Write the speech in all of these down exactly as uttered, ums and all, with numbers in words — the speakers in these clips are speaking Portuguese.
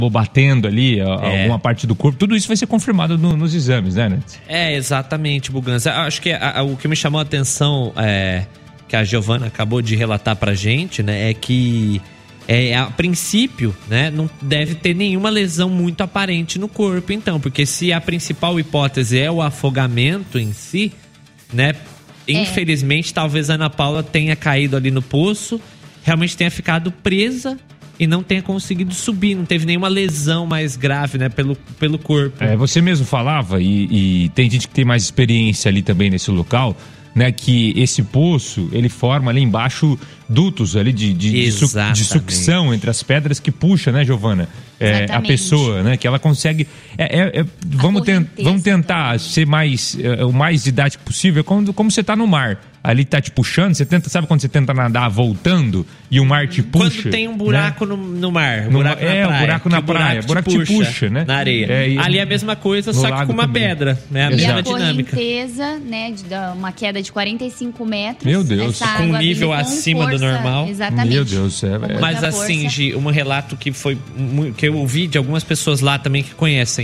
batendo ali é. alguma parte do corpo, tudo isso vai ser confirmado no, nos exames, né, Nancy? É, exatamente, Buganza. Acho que a, a, o que me chamou a atenção, é, que a Giovana acabou de relatar pra gente, né, é que é, a princípio, né, não deve ter nenhuma lesão muito aparente no corpo, então, porque se a principal hipótese é o afogamento em si, né, é. infelizmente, talvez a Ana Paula tenha caído ali no poço, realmente tenha ficado presa e não tenha conseguido subir, não teve nenhuma lesão mais grave, né, pelo, pelo corpo. É, você mesmo falava, e, e tem gente que tem mais experiência ali também nesse local, né, que esse poço, ele forma ali embaixo dutos ali de, de, de, su, de sucção entre as pedras que puxa, né, Giovana? É, a pessoa, né, que ela consegue... É, é, é, vamos, ten, vamos tentar também. ser mais, é, o mais didático possível, como, como você tá no mar. Ali tá te puxando, você tenta, sabe quando você tenta nadar voltando e o mar te puxa? Quando tem um buraco, né? no, no mar, um buraco no, na é, praia. um buraco na praia, o buraco te puxa, te puxa, né? Na areia. É, e, ali é a mesma coisa, só que com uma também. pedra, né? A e mesma a dinâmica. correnteza, né, de uma queda de quarenta e cinco metros. Meu Deus. Com um nível acima força, do normal. Exatamente. Meu Deus, é, é. Mas assim, Gi, um relato que foi que eu ouvi de algumas pessoas lá também que conhecem.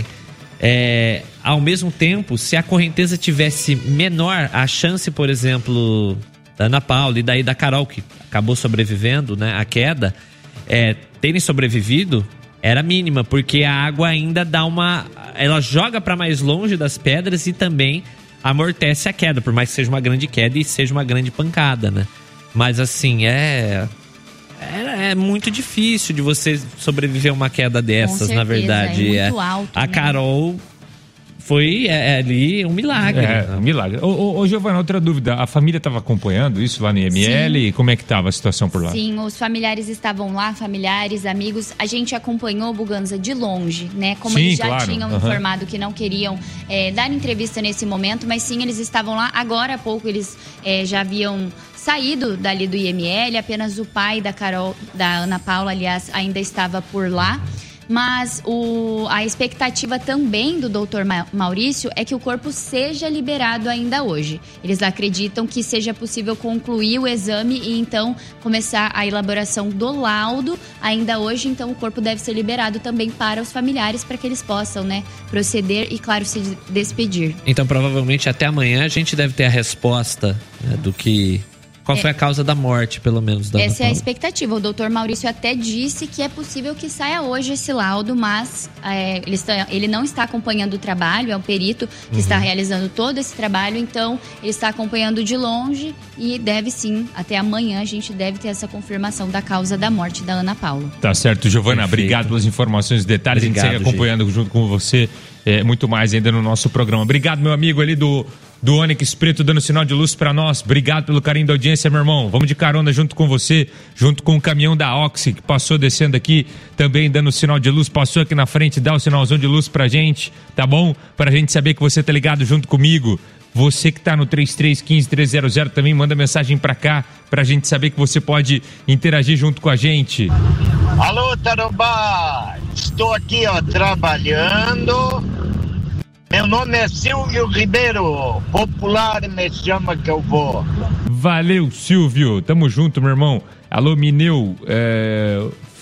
É, ao mesmo tempo, se a correnteza tivesse menor, a chance, por exemplo, da Ana Paula e daí da Carol, que acabou sobrevivendo, né, à queda, é, terem sobrevivido, era mínima, porque a água ainda dá uma... Ela joga para mais longe das pedras e também amortece a queda, por mais que seja uma grande queda e seja uma grande pancada, né? Mas assim, é... É, é muito difícil de você sobreviver a uma queda dessas, certeza, na verdade. É muito alto, a né? Carol foi é, ali um milagre. É, um milagre. Ô, ô, ô Giovana, outra dúvida. A família estava acompanhando isso lá no I M L? Sim. Como é que estava a situação por lá? Sim, os familiares estavam lá, familiares, amigos. A gente acompanhou, Buganza, de longe, né? Como sim, eles já claro. tinham uhum. informado que não queriam é, dar entrevista nesse momento, mas sim, eles estavam lá. Agora há pouco eles é, já haviam saído dali do I M L, apenas o pai da Carol, da Ana Paula, aliás, ainda estava por lá. Mas o, a expectativa também do doutor Maurício é que o corpo seja liberado ainda hoje. Eles acreditam que seja possível concluir o exame e então começar a elaboração do laudo ainda hoje. Então o corpo deve ser liberado também para os familiares, para que eles possam, né, proceder e, claro, se despedir. Então provavelmente até amanhã a gente deve ter a resposta, né, do que... Qual foi a causa da morte, pelo menos, da Ana Paula? Essa é a expectativa. O doutor Maurício até disse que é possível que saia hoje esse laudo, mas é, ele, está, ele não está acompanhando o trabalho, é o perito que uhum. está realizando todo esse trabalho, então ele está acompanhando de longe e deve sim, até amanhã a gente deve ter essa confirmação da causa da morte da Ana Paula. Tá certo, Giovana, Perfeito. Obrigado pelas informações e detalhes. Obrigado, a gente segue acompanhando gente. junto com você é, muito mais ainda no nosso programa. Obrigado, meu amigo ali do... do Onix Preto, dando sinal de luz pra nós. Obrigado pelo carinho da audiência, meu irmão. Vamos de carona junto com você, junto com o caminhão da Oxy, que passou descendo aqui, também dando sinal de luz, passou aqui na frente, dá o sinalzão de luz pra gente, tá bom? Pra gente saber que você tá ligado junto comigo. Você que tá no três três um cinco, três zero zero também manda mensagem pra cá, pra gente saber que você pode interagir junto com a gente. Alô, Tarobá! Estou aqui, ó, trabalhando... Meu nome é Silvio Ribeiro, popular me chama que eu vou. Valeu, Silvio, tamo junto, meu irmão. Alô, Mineu, é,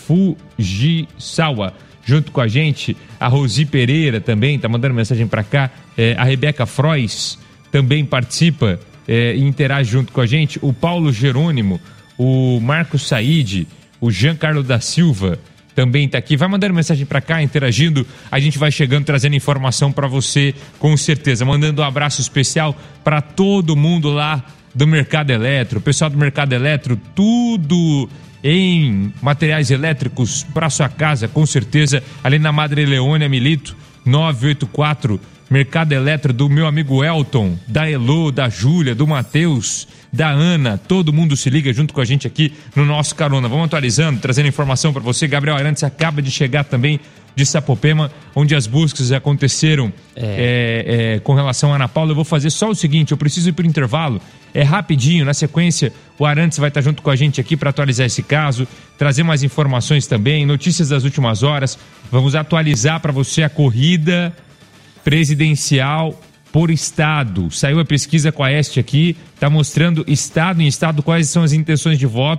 Fujisawa, junto com a gente. A Rosi Pereira também tá mandando mensagem pra cá. É, a Rebeca Frois também participa é, e interage junto com a gente. O Paulo Jerônimo, o Marcos Said, o Jean Carlos da Silva também tá aqui, vai mandando mensagem pra cá, interagindo, a gente vai chegando, trazendo informação pra você, com certeza, mandando um abraço especial pra todo mundo lá do Mercado Eletro, pessoal do Mercado Eletro, tudo em materiais elétricos pra sua casa, com certeza, ali na Madre Leônia Milito, nove oito quatro, Mercado Eletro, do meu amigo Elton, da Elô, da Júlia, do Matheus, da Ana, todo mundo se liga junto com a gente aqui no nosso carona. Vamos atualizando, trazendo informação para você. Gabriel Arantes acaba de chegar também de Sapopema, onde as buscas aconteceram é. É, é, com relação a Ana Paula. Eu vou fazer só o seguinte, eu preciso ir para o intervalo, é rapidinho, na sequência o Arantes vai estar junto com a gente aqui para atualizar esse caso, trazer mais informações também, notícias das últimas horas. Vamos atualizar para você a corrida presidencial por estado. Saiu a pesquisa com a Este aqui, está mostrando estado em estado quais são as intenções de voto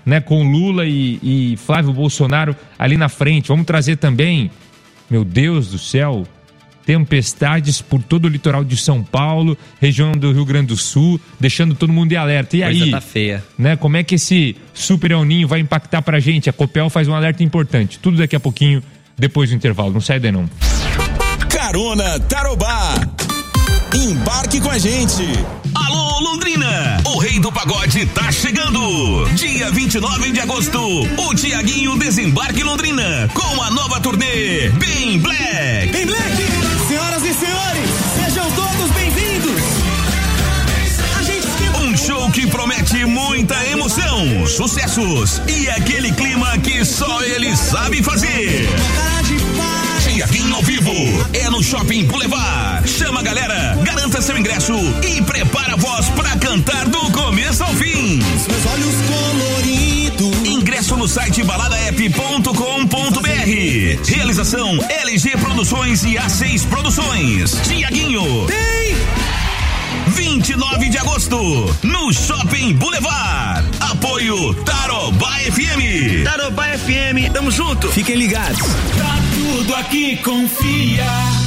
né, com Lula e, e Flávio Bolsonaro ali na frente. Vamos trazer também, meu Deus do céu, tempestades por todo o litoral de São Paulo, região do Rio Grande do Sul, deixando todo mundo em alerta. E Coisa aí, tá feia. Né, como é que esse Super El Ninho vai impactar pra gente? A Copel faz um alerta importante. Tudo daqui a pouquinho, depois do intervalo. Não sai daí não. Carona Tarobá. Embarque com a gente. Alô, Londrina! O Rei do Pagode tá chegando! Dia vinte e nove de agosto, o Tiaguinho desembarca em Londrina com a nova turnê Bem Black! Bem Black! Senhoras e senhores, sejam todos bem-vindos! A gente esquenta... Um show que promete muita emoção, sucessos e aquele clima que só ele sabe fazer. Tiaguinho ao vivo é no Shopping Boulevard. Chama a galera, garanta seu ingresso e prepara a voz pra cantar do começo ao fim. Seus olhos coloridos. Ingresso no site balada app ponto com ponto br. Realização L G Produções e A seis Produções. Tiaguinho. Tem! vinte e nove de agosto, no Shopping Boulevard. Apoio Tarobá F M. Tarobá F M, tamo junto. Fiquem ligados. Tá tudo aqui, confia.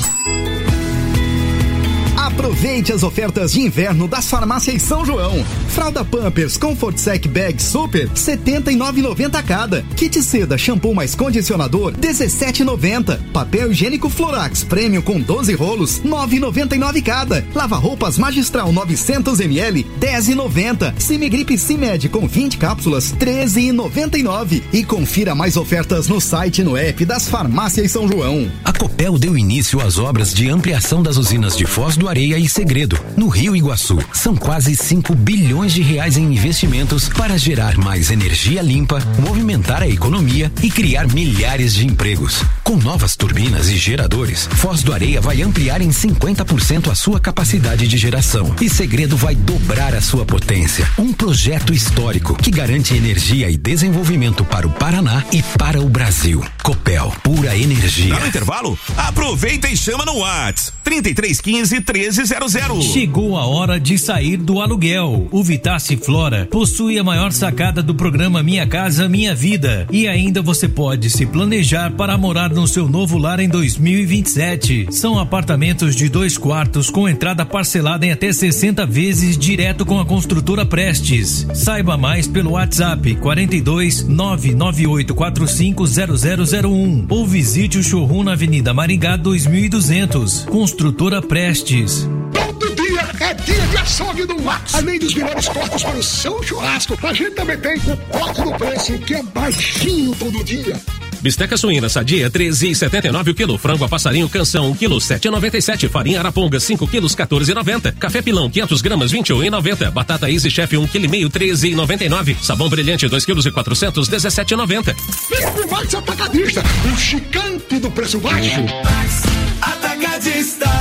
Aproveite as ofertas de inverno das farmácias São João. Fralda Pampers Comfort Sec Bag Super, setenta e nove reais e noventa centavos cada. Kit seda shampoo mais condicionador, dezessete reais e noventa centavos. Papel higiênico Florax Premium com doze rolos, nove reais e noventa e nove centavos cada. Lava roupas Magistral novecentos mililitros, dez reais e noventa centavos. Simigripe Simed com vinte cápsulas, treze reais e noventa e nove centavos. E confira mais ofertas no site e no app das farmácias São João. A Copel deu início às obras de ampliação das usinas de Foz do Areia e Segredo, no Rio Iguaçu. São quase cinco bilhões de reais em investimentos para gerar mais energia limpa, movimentar a economia e criar milhares de empregos. Com novas turbinas e geradores, Foz do Areia vai ampliar em cinquenta por cento a sua capacidade de geração e Segredo vai dobrar a sua potência. Um projeto histórico que garante energia e desenvolvimento para o Paraná e para o Brasil. Copel, pura energia. Tá no intervalo? Aproveita e chama no WhatsApp trinta e três quinze, treze zero zero. Chegou a hora de sair do aluguel. O Vitace Flora possui a maior sacada do programa Minha Casa Minha Vida e ainda você pode se planejar para morar no seu novo lar em dois mil e vinte e sete. São apartamentos de dois quartos com entrada parcelada em até sessenta vezes direto com a construtora Prestes. Saiba mais pelo WhatsApp quarenta e dois, nove nove oito quatro cinco zero zero zero um ou visite o showroom na Avenida Maringá dois mil e duzentos. Construtora Prestes. Todo dia é dia de açougue do Max. Além dos melhores cortes para o seu churrasco, a gente também tem o corte do preço, que é baixinho todo dia. Bisteca suína sadia, treze reais e setenta e nove o quilo. Frango a passarinho canção, um quilo, sete reais e noventa e sete. Farinha araponga, cinco quilos, quatorze reais e noventa centavos. Café pilão, quinhentas gramas, vinte e um reais e noventa centavos. Batata Easy Chef, um quilo e meio, treze reais e noventa e nove centavos. Sabão brilhante, dois quilos e quatrocentos, dezessete reais e noventa centavos. Vem pro Max Atacadista, o gigante do preço baixo. Max Atacadista.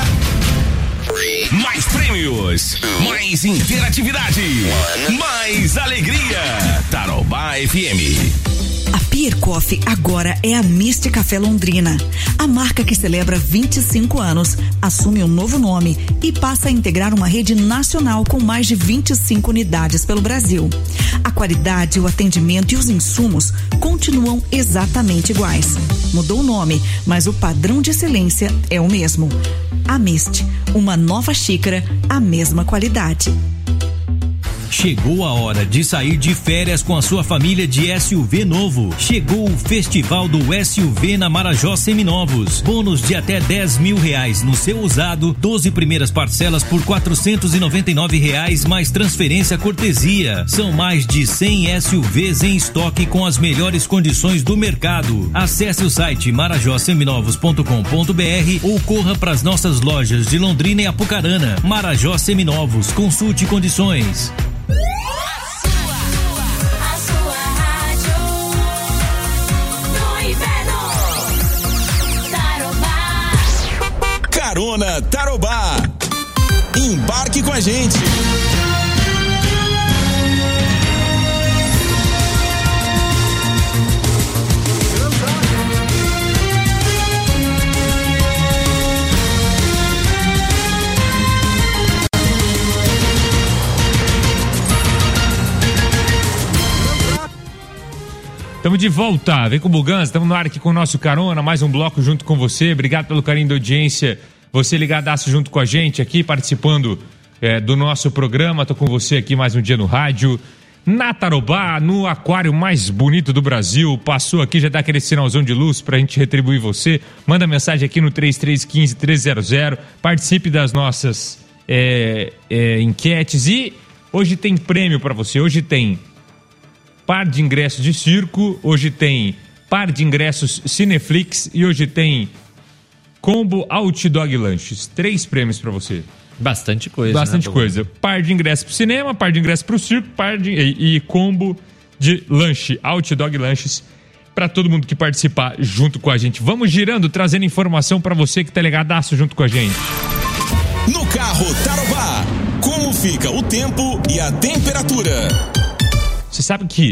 Mais prêmios, mais interatividade, mais alegria. Tarobá F M. A Pier Coffee agora é a Mist Café Londrina. A marca que celebra vinte e cinco anos assume um novo nome e passa a integrar uma rede nacional com mais de vinte e cinco unidades pelo Brasil. A qualidade, o atendimento e os insumos continuam exatamente iguais. Mudou o nome, mas o padrão de excelência é o mesmo. A Mist, uma nova xícara, a mesma qualidade. Chegou a hora de sair de férias com a sua família de S U V novo. Chegou o Festival do S U V na Marajó Seminovos. Bônus de até dez mil reais no seu usado, doze primeiras parcelas por quatrocentos e noventa e nove reais mais transferência cortesia. São mais de cem S U Vs em estoque com as melhores condições do mercado. Acesse o site marajó seminovos ponto com ponto br ou corra para as nossas lojas de Londrina e Apucarana. Marajó Seminovos, consulte condições. Carona Tarobá. Embarque com a gente. Estamos de volta, vem com o Buganza, estamos no ar aqui com o nosso Carona, mais um bloco junto com você, obrigado pelo carinho da audiência, você ligadaço junto com a gente aqui, participando é, do nosso programa, tô com você aqui mais um dia no rádio, na Tarobá, no aquário mais bonito do Brasil, passou aqui, já dá aquele sinalzão de luz pra gente retribuir você, manda mensagem aqui no três três um cinco, três zero zero, participe das nossas é, é, enquetes e hoje tem prêmio pra você, hoje tem par de ingressos de circo, hoje tem par de ingressos Cineflix e hoje tem combo Outdog Lanches. Três prêmios pra você. Bastante coisa. Bastante né, coisa. Par de ingressos pro cinema, par de ingressos pro circo, par de e, e combo de lanche, Outdog Lanches, pra todo mundo que participar junto com a gente. Vamos girando, trazendo informação pra você que tá ligadaço junto com a gente. No carro Tarobá, como fica o tempo e a temperatura? Você sabe que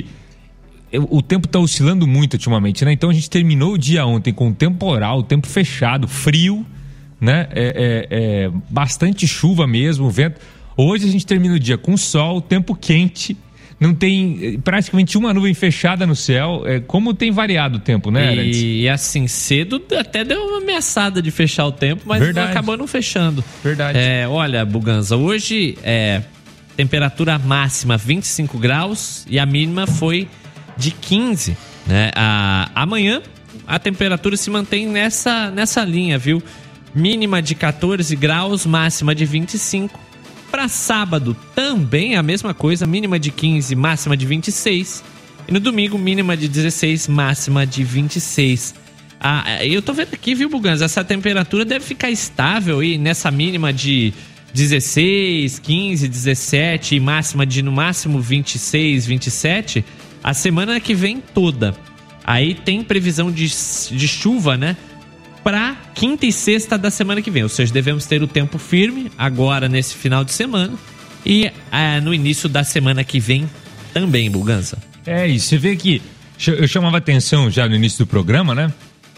o tempo está oscilando muito ultimamente, né? Então a gente terminou o dia ontem com temporal, tempo fechado, frio, né? É, é, é, bastante chuva mesmo, vento. Hoje a gente termina o dia com sol, tempo quente, não tem praticamente uma nuvem fechada no céu. É, como tem variado o tempo, né, Arantes? E, e assim, cedo até deu uma ameaçada de fechar o tempo, mas Verdade. acabou não fechando. Verdade. É, olha, Buganza, hoje é temperatura máxima vinte e cinco graus e a mínima foi de quinze, né? A, amanhã a temperatura se mantém nessa, nessa linha, viu? Mínima de quatorze graus, máxima de vinte e cinco. Para sábado também a mesma coisa, mínima de quinze, máxima de vinte e seis. E no domingo, mínima de dezesseis, máxima de vinte e seis. Ah, eu tô vendo aqui, viu, Buganza? Essa temperatura deve ficar estável aí nessa mínima de dezesseis, quinze, dezessete e máxima de no máximo vinte e seis, vinte e sete a semana que vem toda. Aí tem previsão de, de chuva, né? Pra quinta e sexta da semana que vem. Ou seja, devemos ter o tempo firme agora nesse final de semana e ah, no início da semana que vem também, Buganza. É isso, você vê que eu chamava atenção já no início do programa, né?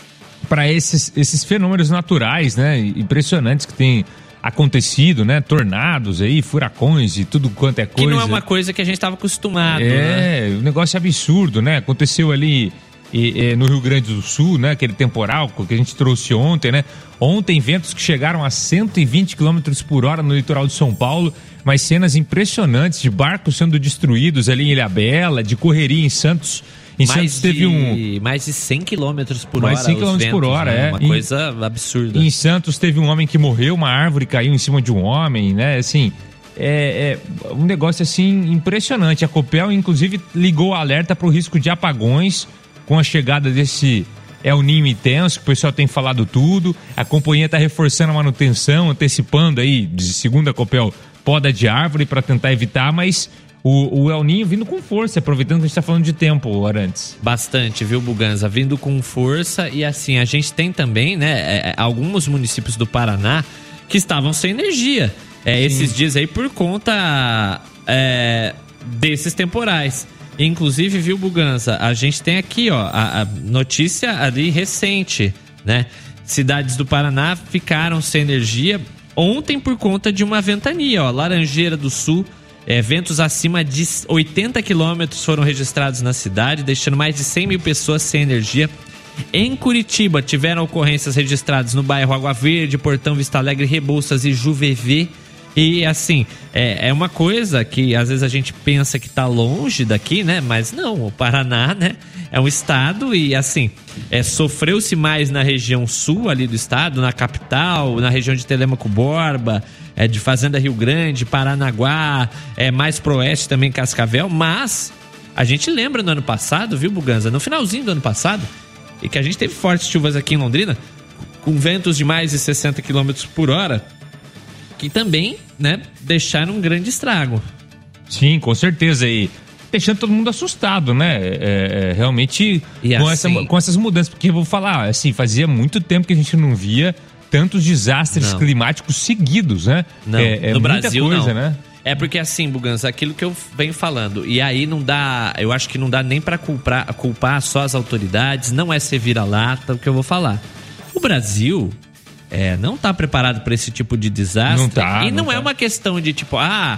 Para esses, esses fenômenos naturais, né? Impressionantes que tem acontecido, né? Tornados aí, furacões e tudo quanto é coisa. Que não é uma coisa que a gente estava acostumado, é, né? Um negócio absurdo, né? Aconteceu ali e, e, no Rio Grande do Sul, né? Aquele temporal que a gente trouxe ontem, né? Ontem ventos que chegaram a cento e vinte quilômetros por hora no litoral de São Paulo, mas cenas impressionantes de barcos sendo destruídos ali em Ilhabela, de correria em Santos. Em mais Santos teve de, um... mais de cem quilômetros por mais hora. Mais cem quilômetros por hora, né? é. Uma em, coisa absurda. Em Santos teve um homem que morreu, uma árvore caiu em cima de um homem, né? Assim, é, é um negócio assim impressionante. A Copel, inclusive, ligou o alerta para o risco de apagões com a chegada desse El Niño intenso, que o pessoal tem falado tudo. A companhia está reforçando a manutenção, antecipando aí, segundo a Copel, poda de árvore para tentar evitar, mas... O, o El Niño vindo com força, aproveitando que a gente está falando de tempo, Arantes. Bastante, viu, Buganza? Vindo com força e assim, a gente tem também, né, é, alguns municípios do Paraná que estavam sem energia é, esses dias aí por conta é, desses temporais. Inclusive, viu, Buganza, a gente tem aqui, ó, a, a notícia ali recente, né? Cidades do Paraná ficaram sem energia ontem por conta de uma ventania, ó, Laranjeira do Sul. É, ventos acima de oitenta quilômetros foram registrados na cidade, deixando mais de cem mil pessoas sem energia. Em Curitiba, tiveram ocorrências registradas no bairro Água Verde, Portão, Vista Alegre, Rebouças e Juvevê. E assim, é, é uma coisa que às vezes a gente pensa que tá longe daqui, né? Mas não, o Paraná, né? É um estado e assim, é, sofreu-se mais na região sul ali do estado, na capital, na região de Telêmaco Borba, é, de Fazenda Rio Grande, Paranaguá, é, mais pro oeste também Cascavel, mas a gente lembra no ano passado, viu, Buganza? No finalzinho do ano passado, e que a gente teve fortes chuvas aqui em Londrina, com ventos de mais de sessenta quilômetros por hora, que também, né, deixaram um grande estrago. Sim, com certeza. E deixando todo mundo assustado, né? É, é, realmente e com, assim, essa, com essas mudanças. Porque eu vou falar, assim, fazia muito tempo que a gente não via tantos desastres não. climáticos seguidos, né? Não, é, é no muita Brasil coisa, não. né? É porque assim, Buganza, aquilo que eu venho falando, e aí não dá, eu acho que não dá nem pra culpar, culpar só as autoridades, não é ser vira-lata o que eu vou falar. O Brasil... É, não tá preparado para esse tipo de desastre. Não tá, e não, não é tá. uma questão de tipo, ah,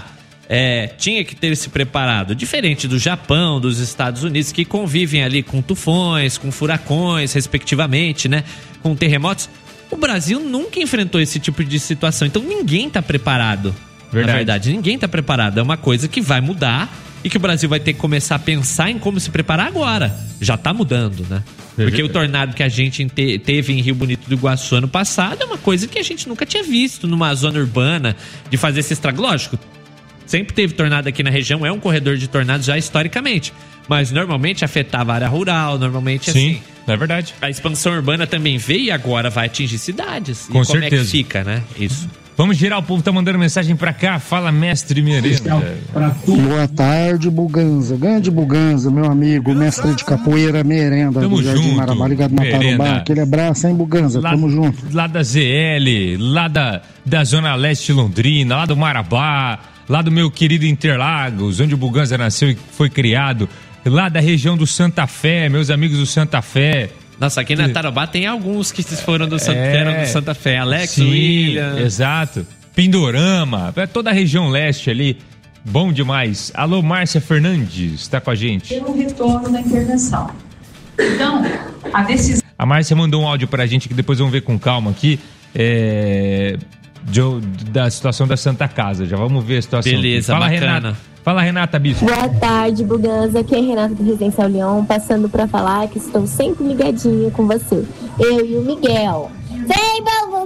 é, tinha que ter se preparado. Diferente do Japão, dos Estados Unidos, que convivem ali com tufões, com furacões, respectivamente, né? Com terremotos. O Brasil nunca enfrentou esse tipo de situação. Então ninguém está preparado. Verdade. Na verdade, ninguém está preparado. É uma coisa que vai mudar e que o Brasil vai ter que começar a pensar em como se preparar agora. Já está mudando, né? Porque o tornado que a gente te- teve em Rio Bonito do Iguaçu ano passado é uma coisa que a gente nunca tinha visto numa zona urbana, de fazer esse estrago. Lógico, sempre teve tornado aqui na região, é um corredor de tornados já historicamente, mas normalmente afetava a área rural, normalmente assim. Sim, é verdade. A expansão urbana também veio e agora vai atingir cidades. Com e como certeza. é que fica, né? Isso. Vamos girar, o povo tá mandando mensagem pra cá. Fala, mestre Merenda. Boa tarde, Buganza. Grande Buganza, meu amigo, mestre de capoeira Merenda. Tamo do Jardim junto, Marabá, ligado na Merenda. Tarobá. Aquele abraço, hein, Buganza? Lá, Tamo junto. Lá da Z L, lá da, da Zona Leste de Londrina, lá do Marabá, lá do meu querido Interlagos, onde o Buganza nasceu e foi criado, lá da região do Santa Fé, meus amigos do Santa Fé. Nossa, aqui na Tarobá tem alguns que foram do, Santa, É, que eram do Santa Fé. Alex, sim, William. Exato. Pindorama, é toda a região leste ali. Bom demais. Alô, Márcia Fernandes, tá com a gente. Pelo retorno da intervenção. Então, a decisão... A Márcia mandou um áudio pra gente que depois vamos ver com calma aqui. É, de- da situação da Santa Casa. Já vamos ver a situação. Beleza, Fala, bacana. Renata. Fala, Renata Bispo. Boa tarde, Buganza. Aqui é a Renata do Residencial Leão, passando pra falar que estou sempre ligadinha com você. Eu e o Miguel. Vem,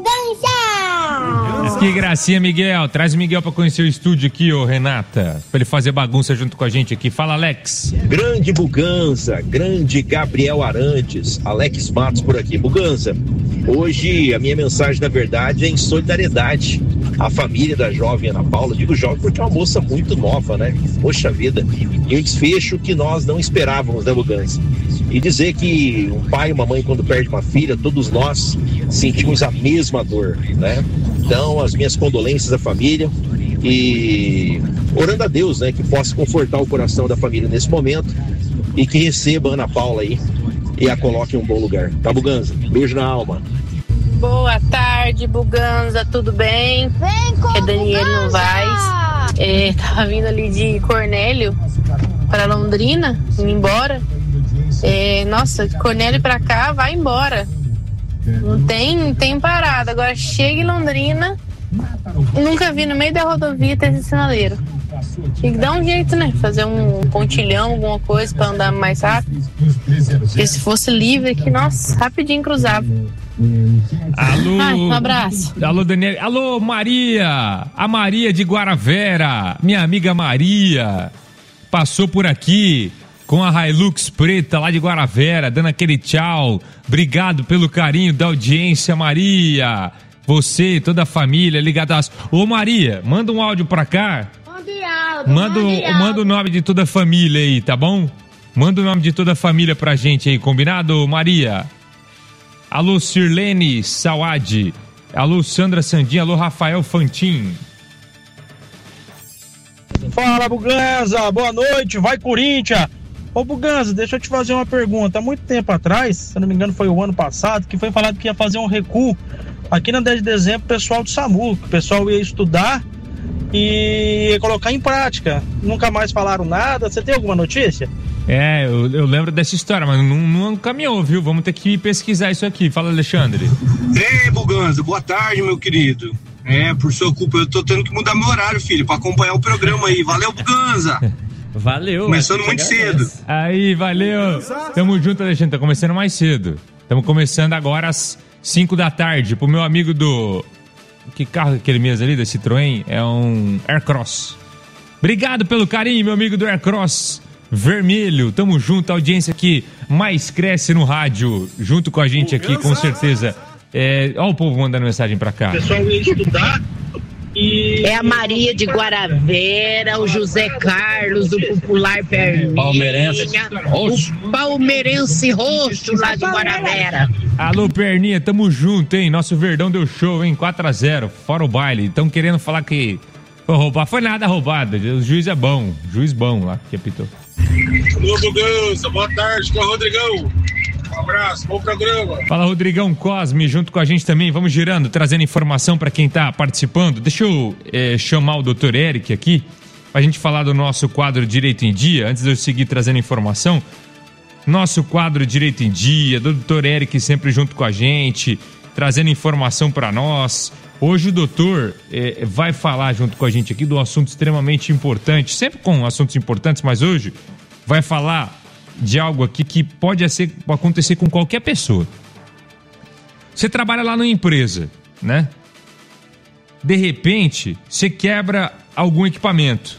Buganza! Que gracinha, Miguel. Traz o Miguel pra conhecer o estúdio aqui, ô Renata. Pra ele fazer bagunça junto com a gente aqui. Fala, Alex. Grande Buganza, grande Gabriel Arantes, Alex Matos por aqui. Buganza, hoje a minha mensagem, na verdade, é em solidariedade à família da jovem Ana Paula. Digo jovem porque é uma moça muito nova, né? Poxa vida. E um desfecho que nós não esperávamos, né, Buganza? E dizer que um pai e uma mãe, quando perde uma filha, todos nós sentimos a mesma dor, né? Então, as minhas condolências à família e orando a Deus, né, que possa confortar o coração da família nesse momento e que receba a Ana Paula aí e a coloque em um bom lugar. Tá, Buganza? Beijo na alma. Boa tarde, Buganza, tudo bem? Vem com É Daniele Novaes. É, tava vindo ali de Cornélio para Londrina, indo embora. É, nossa, de Cornélio pra cá, vai embora. Não tem, não tem parada. Agora chega em Londrina, nunca vi no meio da rodovia ter esse sinaleiro. Tem que dar um jeito, né? Fazer um pontilhão, alguma coisa pra andar mais rápido. Porque se fosse livre aqui, nossa, rapidinho cruzava. Alô. Ai, um abraço. Alô, Daniel. Alô, Maria. A Maria de Guaravera. Minha amiga Maria. Passou por aqui com a Hilux preta lá de Guaravera, dando aquele tchau. Obrigado pelo carinho da audiência, Maria. Você e toda a família ligadas. Ô, Maria, manda um áudio pra cá. Manda, o- manda o nome de toda a família aí, tá bom? Manda o nome de toda a família pra gente aí, combinado, Maria? Alô, Sirlene Sawad. Alô, Sandra Sandin. Alô, Rafael Fantin. Fala, Buganza, boa noite, vai Corinthians. Ô Buganza, deixa eu te fazer uma pergunta. Há muito tempo atrás, se eu não me engano foi o ano passado, que foi falado que ia fazer um recuo aqui na dez de dezembro, o pessoal do SAMU, que o pessoal ia estudar e ia colocar em prática. Nunca mais falaram nada. Você tem alguma notícia? É, eu, eu lembro dessa história, mas não, não caminhou, viu? Vamos ter que pesquisar isso aqui. Fala, Alexandre. Ei, Buganza, boa tarde, meu querido. É, por sua culpa, eu tô tendo que mudar meu horário, filho, pra acompanhar o programa aí. Valeu, Buganza. Valeu. Começando muito cedo. Aí, valeu. Tamo junto, Alexandre. Tá começando mais cedo. Estamos começando agora às cinco da tarde. Pro meu amigo do... Que carro é aquele mesmo ali, da Citroën? É um Aircross. Obrigado pelo carinho, meu amigo do Aircross Vermelho. Tamo junto, a audiência que mais cresce no rádio. Junto com a gente aqui, com certeza. É... Olha o povo mandando mensagem pra cá. O pessoal ia estudar e... É a Maria de Guaravera, o José Carlos, o popular Perninha. Palmeirense roxo. O palmeirense roxo lá de Guaravera. Alô, Perninha, tamo junto, hein? Nosso Verdão deu show, hein? quatro a zero, fora o baile. Estão querendo falar que foi roubar. Foi nada roubado. O juiz é bom. Juiz bom lá, que apitou. Alô, Buganza, boa tarde, com o Rodrigão. Um abraço, bom programa. Fala, Rodrigão Cosme, junto com a gente também. Vamos girando, trazendo informação para quem tá participando. Deixa eu é, chamar o doutor Eric aqui. pra gente falar do nosso quadro Direito em Dia, antes de eu seguir trazendo informação. Nosso quadro Direito em Dia, do doutor Eric sempre junto com a gente, trazendo informação para nós. Hoje o doutor é, vai falar junto com a gente aqui de um assunto extremamente importante, sempre com assuntos importantes, mas hoje vai falar de algo aqui que pode ser, acontecer com qualquer pessoa. Você trabalha lá numa empresa, né? De repente, você quebra algum equipamento.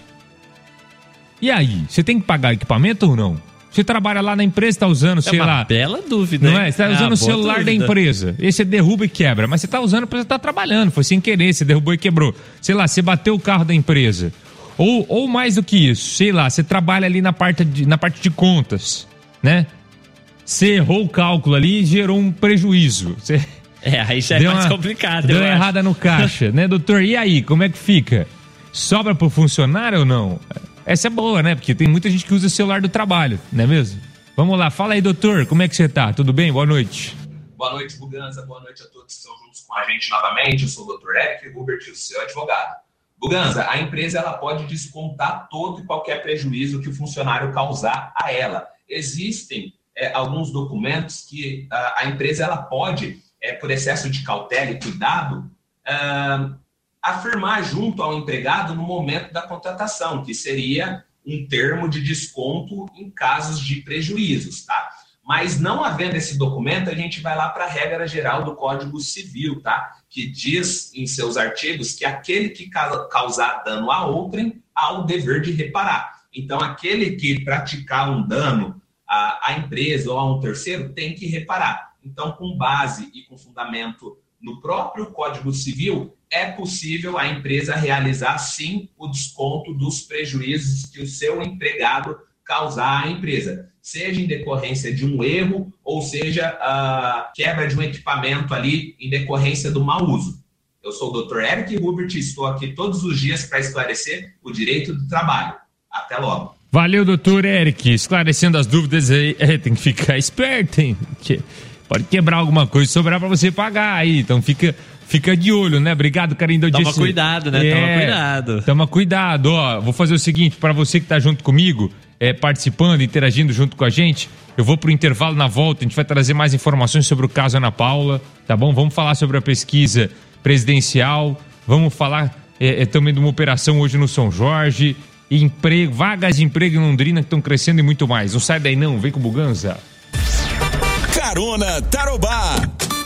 E aí, você tem que pagar equipamento ou não? Você trabalha lá na empresa, está usando, sei lá... É uma bela dúvida, não é? Você está usando o celular da empresa. E você derruba e quebra. Mas você está usando porque você está trabalhando. Foi sem querer, você derrubou e quebrou. Sei lá, você bateu o carro da empresa. Ou, ou mais do que isso, sei lá, você trabalha ali na parte de, na parte de contas, né? Você errou o cálculo ali e gerou um prejuízo. Você... É, aí já é deu mais uma, complicado. Deu errada no caixa, né, doutor? E aí, como é que fica? Sobra pro funcionário ou não? Essa é boa, né? Porque tem muita gente que usa o celular do trabalho, não é mesmo? Vamos lá, fala aí, doutor, como é que você tá? Tudo bem? Boa noite. Boa noite, Buganza. Boa noite a todos que estão juntos com a gente novamente. Eu sou o doutor Eric Hubert, o seu advogado. Buganza, a empresa ela pode descontar todo e qualquer prejuízo que o funcionário causar a ela. Existem é, alguns documentos que uh, a empresa ela pode, é, por excesso de cautela e cuidado, uh, afirmar junto ao empregado no momento da contratação, que seria um termo de desconto em casos de prejuízos, tá? Mas não havendo esse documento, a gente vai lá para a regra geral do Código Civil, tá? Que diz em seus artigos que aquele que causar dano a outrem há o dever de reparar. Então, aquele que praticar um dano à, à empresa ou a um terceiro tem que reparar. Então, com base e com fundamento no próprio Código Civil, é possível a empresa realizar, sim, o desconto dos prejuízos que o seu empregado causar à empresa, seja em decorrência de um erro ou seja a quebra de um equipamento ali em decorrência do mau uso. Eu sou o doutor Eric Hubert e estou aqui todos os dias para esclarecer o direito do trabalho. Até logo. Valeu, doutor Eric, esclarecendo as dúvidas aí. É, tem que ficar esperto, hein? Pode quebrar alguma coisa e sobrar para você pagar aí, então fica... Fica de olho, né? Obrigado, carinho. Toma disse... cuidado, né? É, Toma cuidado. Toma cuidado, ó. Vou fazer o seguinte, para você que tá junto comigo, é, participando, interagindo junto com a gente, eu vou pro intervalo. Na volta, a gente vai trazer mais informações sobre o caso Ana Paula, tá bom? Vamos falar sobre a pesquisa presidencial, vamos falar é, é, também de uma operação hoje no São Jorge, emprego, vagas de emprego em Londrina que estão crescendo e muito mais. Não sai daí não, vem com o Buganza. Carona Tarobá.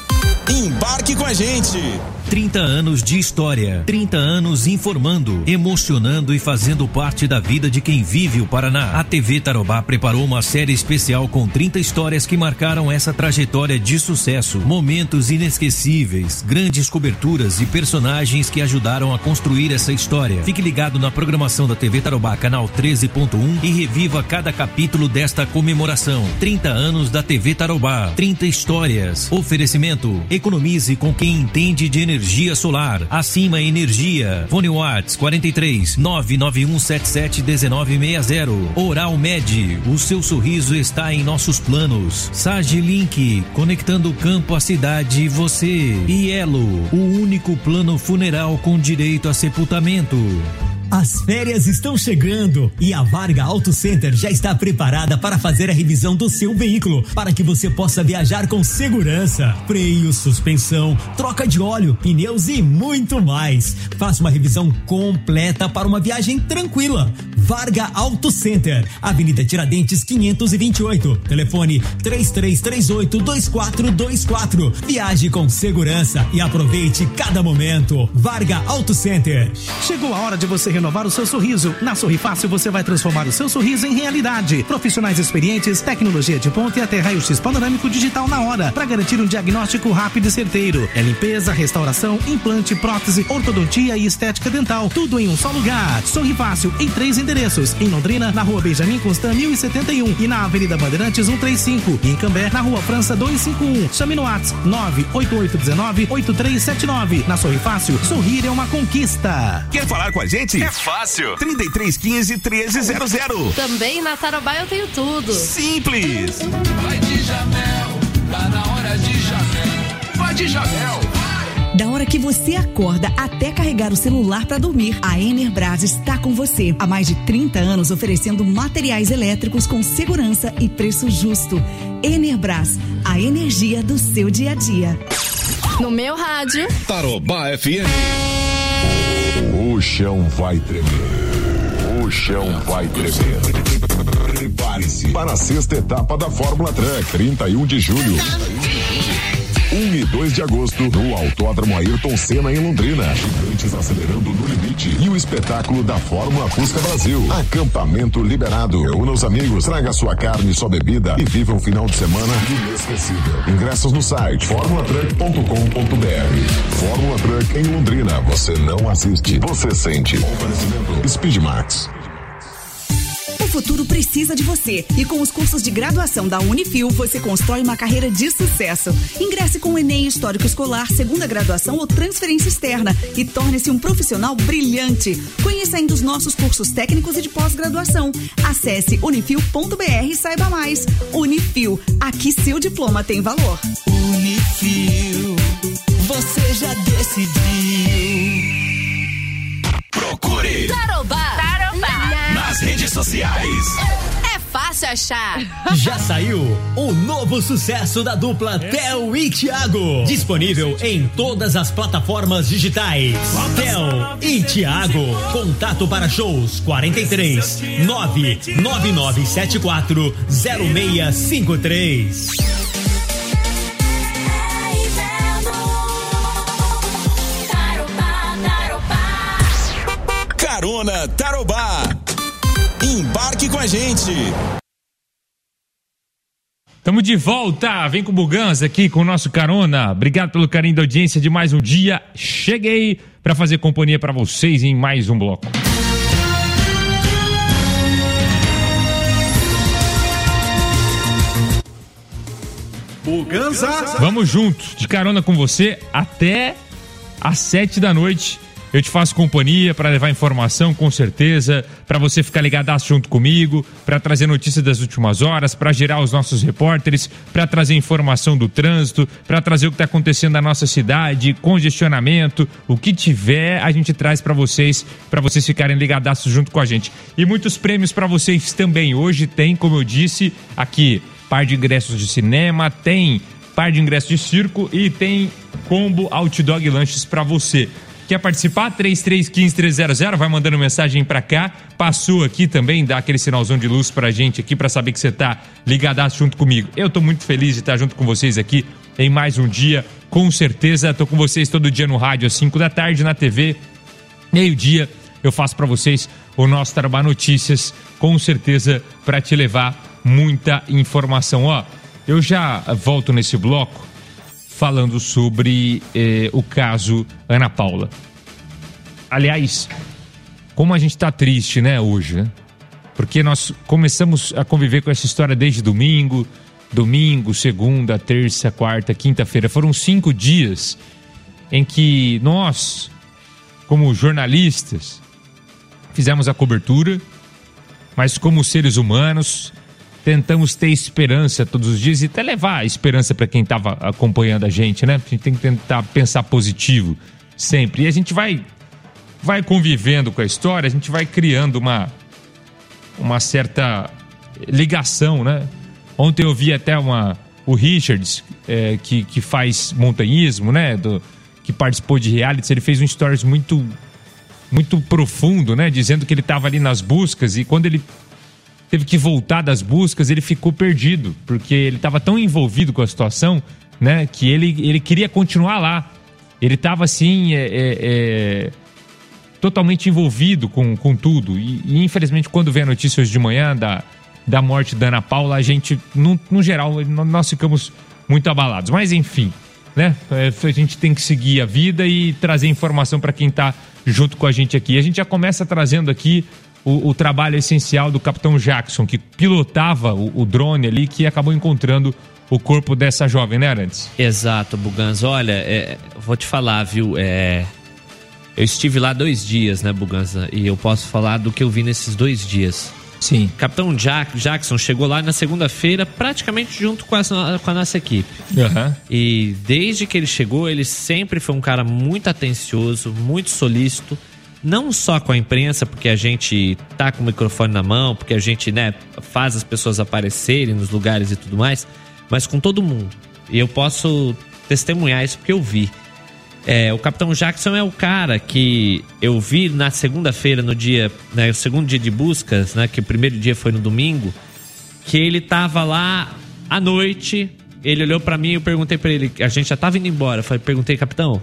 Embarque com a gente. trinta anos de história, trinta anos informando, emocionando e fazendo parte da vida de quem vive o Paraná. A T V Tarobá preparou uma série especial com trinta histórias que marcaram essa trajetória de sucesso, momentos inesquecíveis, grandes coberturas e personagens que ajudaram a construir essa história. Fique ligado na programação da T V Tarobá, canal treze ponto um e reviva cada capítulo desta comemoração. trinta anos da T V Tarobá, trinta histórias. Oferecimento: economize com quem entende de energia. Energia solar, acima energia. Fone Whats quarenta e três, nove nove um sete sete um nove seis zero. Oral Med, o seu sorriso está em nossos planos. Sagilink, conectando o campo à cidade e você. E Elo, o único plano funeral com direito a sepultamento. As férias estão chegando e a Varga Auto Center já está preparada para fazer a revisão do seu veículo para que você possa viajar com segurança. Freio, suspensão, troca de óleo, pneus e muito mais. Faça uma revisão completa para uma viagem tranquila. Varga Auto Center, Avenida Tiradentes quinhentos e vinte e oito. Telefone três três três oito, dois quatro dois quatro. Viaje com segurança e aproveite cada momento. Varga Auto Center. Chegou a hora de você renovar o seu sorriso. Na Sorri Fácil você vai transformar o seu sorriso em realidade. Profissionais experientes, tecnologia de ponta e até raio-x panorâmico digital na hora, para garantir um diagnóstico rápido e certeiro. É limpeza, restauração, implante, prótese, ortodontia e estética dental. Tudo em um só lugar. Sorri Fácil em três endereços. Em Londrina, na Rua Benjamin Constant mil e setenta e um e na Avenida Bandeirantes cento e trinta e cinco. E em Cambé, na Rua França duzentos e cinquenta e um. Chame no WhatsApp nove oito oito um nove, oito três sete nove. Na Sorri Fácil, sorrir é uma conquista. Quer falar com a gente? É fácil. trinta e três quinze, treze zero zero. Também na Tarobá eu tenho tudo. Simples. Vai de Jamel, tá na hora de Jamel. Vai de Jamel. Da hora que você acorda até carregar o celular para dormir, a Enerbras está com você. Há mais de trinta anos oferecendo materiais elétricos com segurança e preço justo. Enerbras, a energia do seu dia a dia. No meu rádio. Tarobá F M. O chão vai tremer. O chão vai tremer. Prepare-se para a sexta etapa da Fórmula Truck, trinta e um de julho. um e dois de agosto, no Autódromo Ayrton Senna, em Londrina. Gigantes acelerando no limite. E o espetáculo da Fórmula Fusca Brasil. Acampamento liberado. Reúna os amigos, traga sua carne e sua bebida e viva um final de semana inesquecível. Ingressos no site formula truck ponto com ponto b r. Fórmula Truck em Londrina. Você não assiste, você sente. Oferecimento Speedmax. O futuro precisa de você e com os cursos de graduação da Unifil você constrói uma carreira de sucesso. Ingresse com o Enem Histórico Escolar, segunda graduação ou transferência externa e torne-se um profissional brilhante. Conheça ainda os nossos cursos técnicos e de pós-graduação. Acesse unifil ponto b r e saiba mais. Unifil, aqui seu diploma tem valor. Unifil, você já decidiu. Procure Tarobá. Tarobá. nas redes sociais. É fácil achar. Já saiu o novo sucesso da dupla Theo e Thiago. Disponível em todas as plataformas digitais. Theo e Thiago. Contato para shows quarenta e três nove nove nove sete quatro zero seis cinco três. Carona Tarobá. Embarque com a gente. Estamos de volta, vem com o Buganza aqui com o nosso Carona. Obrigado pelo carinho da audiência de mais um dia. Cheguei para fazer companhia para vocês em mais um bloco. Buganza. Vamos juntos, de carona com você até às sete da noite. Eu te faço companhia para levar informação, com certeza, para você ficar ligadaço junto comigo, para trazer notícias das últimas horas, para gerar os nossos repórteres, para trazer informação do trânsito, para trazer o que está acontecendo na nossa cidade, congestionamento, o que tiver, a gente traz para vocês, para vocês ficarem ligadaços junto com a gente. E muitos prêmios para vocês também. Hoje tem, como eu disse, aqui, par de ingressos de cinema, tem par de ingressos de circo e tem combo Outdog Lanches para você. Quer participar? três três um cinco três zero zero, vai mandando mensagem pra cá. Passou aqui também, dá aquele sinalzão de luz pra gente aqui, pra saber que você tá ligadaço junto comigo. Eu tô muito feliz de estar junto com vocês aqui em mais um dia, com certeza. Tô com vocês todo dia no rádio às cinco da tarde, na T V, meio-dia. Eu faço pra vocês o nosso Tarobá Notícias, com certeza, pra te levar muita informação. Ó, eu já volto nesse bloco falando sobre eh, o caso Ana Paula. Aliás, como a gente tá triste, né, hoje, né? Porque nós começamos a conviver com essa história desde domingo, domingo, segunda, terça, quarta, quinta-feira. Foram cinco dias em que nós, como jornalistas, fizemos a cobertura, mas como seres humanos, tentamos ter esperança todos os dias e até levar a esperança para quem estava acompanhando a gente, né? A gente tem que tentar pensar positivo sempre. E a gente vai, vai convivendo com a história, a gente vai criando uma, uma certa ligação, né? Ontem eu vi até uma, o Richards, é, que, que faz montanhismo, né? Do, que participou de reality, ele fez um stories muito, muito profundo, né? Dizendo que ele estava ali nas buscas e quando ele teve que voltar das buscas, ele ficou perdido, porque ele estava tão envolvido com a situação, né, que ele, ele queria continuar lá. Ele estava, assim, é, é, é, totalmente envolvido com, com tudo. E, e, infelizmente, quando vem a notícia hoje de manhã da, da morte da Ana Paula, a gente, no, no geral, nós ficamos muito abalados. Mas, enfim, né, a gente tem que seguir a vida e trazer informação para quem está junto com a gente aqui. A gente já começa trazendo aqui O, o trabalho essencial do capitão Jackson, que pilotava o, o drone ali, que acabou encontrando o corpo dessa jovem, né, Arantes? Exato, Buganza. Olha, é, vou te falar, viu? É, eu estive lá dois dias, né, Buganza? E eu posso falar do que eu vi nesses dois dias. Sim. Capitão Jack, Jackson chegou lá na segunda-feira praticamente junto com a, com a nossa equipe. Uhum. E desde que ele chegou, ele sempre foi um cara muito atencioso, muito solícito. Não só com a imprensa, porque a gente tá com o microfone na mão, porque a gente, né, faz as pessoas aparecerem nos lugares e tudo mais, mas com todo mundo. E eu posso testemunhar isso porque eu vi. É, o Capitão Jackson é o cara que eu vi na segunda-feira, no dia, né, o segundo dia de buscas, né, que o primeiro dia foi no domingo, que ele tava lá à noite, ele olhou pra mim e eu perguntei pra ele, a gente já tava indo embora, eu falei, perguntei, capitão,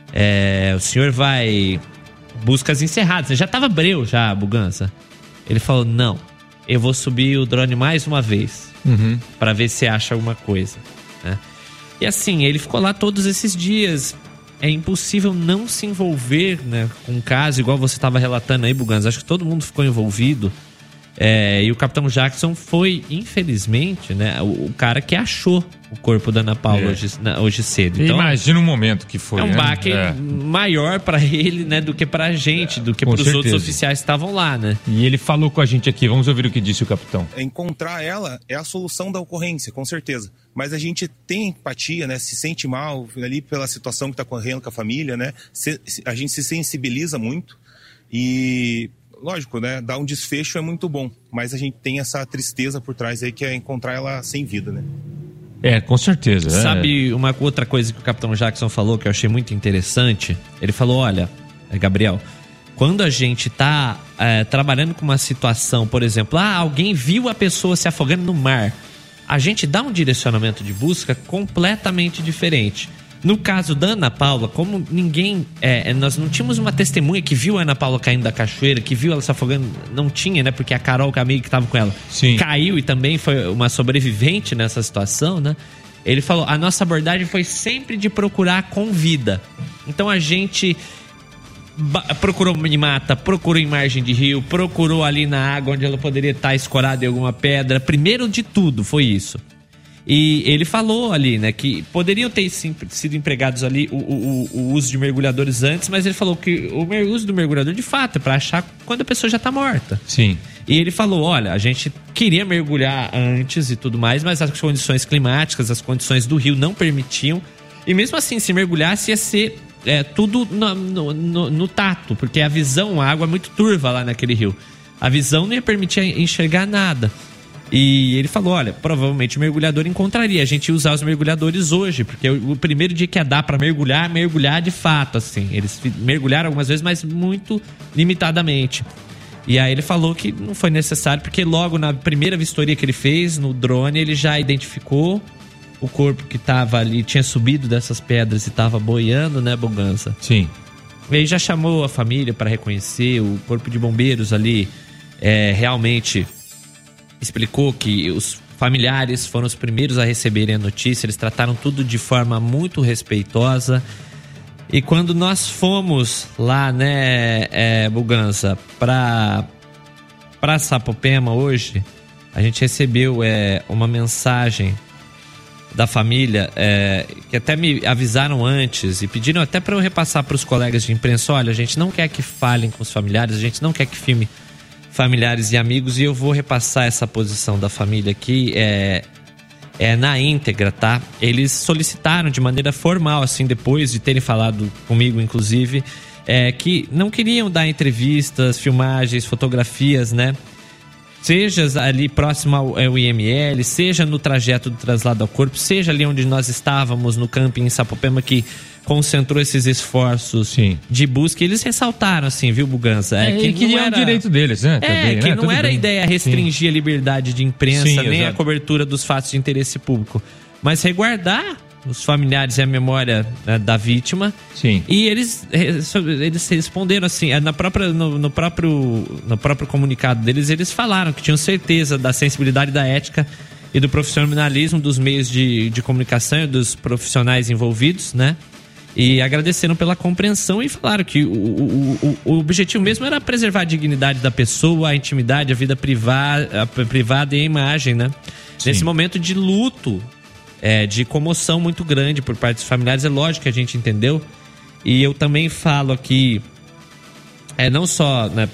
é, o senhor vai... buscas encerradas, já tava breu já, Bugança. Ele falou, não, eu vou subir o drone mais uma vez, uhum. pra ver se acha alguma coisa, né? E assim, ele ficou lá todos esses dias. É impossível não se envolver, né, com um caso igual você estava relatando aí, Buganza. Acho que todo mundo ficou envolvido. É, e o Capitão Jackson foi, infelizmente, né, o, o cara que achou o corpo da Ana Paula é. hoje, na, hoje cedo. Então, imagina o momento que foi. É um né? baque é. maior pra ele, né, do que pra gente, do que com pros certeza. Outros oficiais que estavam lá, né? E ele falou com a gente aqui, vamos ouvir o que disse o capitão. Encontrar ela é a solução da ocorrência, com certeza. Mas a gente tem empatia, né? Se sente mal ali pela situação que tá correndo com a família, né? Se, a gente se sensibiliza muito e... lógico, né? Dar um desfecho é muito bom, mas a gente tem essa tristeza por trás aí que é encontrar ela sem vida, né? É, com certeza. Sabe é. uma outra coisa que o Capitão Jackson falou que eu achei muito interessante? Ele falou, olha, Gabriel, quando a gente tá é, trabalhando com uma situação, por exemplo, ah, alguém viu a pessoa se afogando no mar, a gente dá um direcionamento de busca completamente diferente. No caso da Ana Paula, como ninguém... É, nós não tínhamos uma testemunha que viu a Ana Paula caindo da cachoeira, que viu ela se afogando. Não tinha, né? Porque a Carol Camille, que estava com ela, Sim. caiu e também foi uma sobrevivente nessa situação, né? Ele falou, a nossa abordagem foi sempre de procurar com vida. Então a gente procurou em mata, procurou em margem de rio, procurou ali na água onde ela poderia estar escorada em alguma pedra. Primeiro de tudo foi isso. E ele falou ali, né, que poderiam ter sim, sido empregados ali o, o, o uso de mergulhadores antes, mas ele falou que o uso do mergulhador, de fato, é para achar quando a pessoa já tá morta. Sim. E ele falou, olha, a gente queria mergulhar antes e tudo mais, mas as condições climáticas, as condições do rio não permitiam. E mesmo assim, se mergulhasse, ia ser é, tudo no, no, no, no tato, porque a visão, a água é muito turva lá naquele rio. A visão não ia permitir enxergar nada. E ele falou, olha, provavelmente o mergulhador encontraria. A gente ia usar os mergulhadores hoje, porque o primeiro dia que ia dar pra mergulhar, mergulhar de fato, assim. Eles mergulharam algumas vezes, mas muito limitadamente. E aí ele falou que não foi necessário, porque logo na primeira vistoria que ele fez, no drone, ele já identificou o corpo que tava ali, tinha subido dessas pedras e tava boiando, né, Bugança? Sim. E aí já chamou a família para reconhecer, o corpo de bombeiros ali, é, realmente... explicou que os familiares foram os primeiros a receberem a notícia, eles trataram tudo de forma muito respeitosa. E quando nós fomos lá, né, é, Bugança, pra, pra Sapopema hoje, a gente recebeu é, uma mensagem da família, é, que até me avisaram antes e pediram até para eu repassar para os colegas de imprensa, olha, a gente não quer que falem com os familiares, a gente não quer que filme familiares e amigos, e eu vou repassar essa posição da família aqui é, é na íntegra, tá? Eles solicitaram de maneira formal, assim, depois de terem falado comigo, inclusive, é, que não queriam dar entrevistas, filmagens, fotografias, né? Seja ali próximo ao, ao I M L, seja no trajeto do traslado ao corpo, seja ali onde nós estávamos, no camping em Sapopema, que concentrou esses esforços Sim. de busca. Eles ressaltaram, assim, viu, Bugança? É, é que não era o direito deles, né? É, Também, que né? não Tudo era bem. a ideia restringir Sim. a liberdade de imprensa, Sim, nem exato. a cobertura dos fatos de interesse público, mas resguardar os familiares e a memória, né, da vítima. Sim. E eles, eles responderam assim, na própria, no, no, próprio, no próprio comunicado deles, eles falaram que tinham certeza da sensibilidade, da ética e do profissionalismo dos meios de, de comunicação e dos profissionais envolvidos, né? E agradeceram pela compreensão e falaram que o, o, o, o objetivo mesmo era preservar a dignidade da pessoa, a intimidade, a vida privada, a privada e a imagem, né? Sim. Nesse momento de luto, é, de comoção muito grande por parte dos familiares, é lógico que a gente entendeu. E eu também falo aqui, é, não só, né,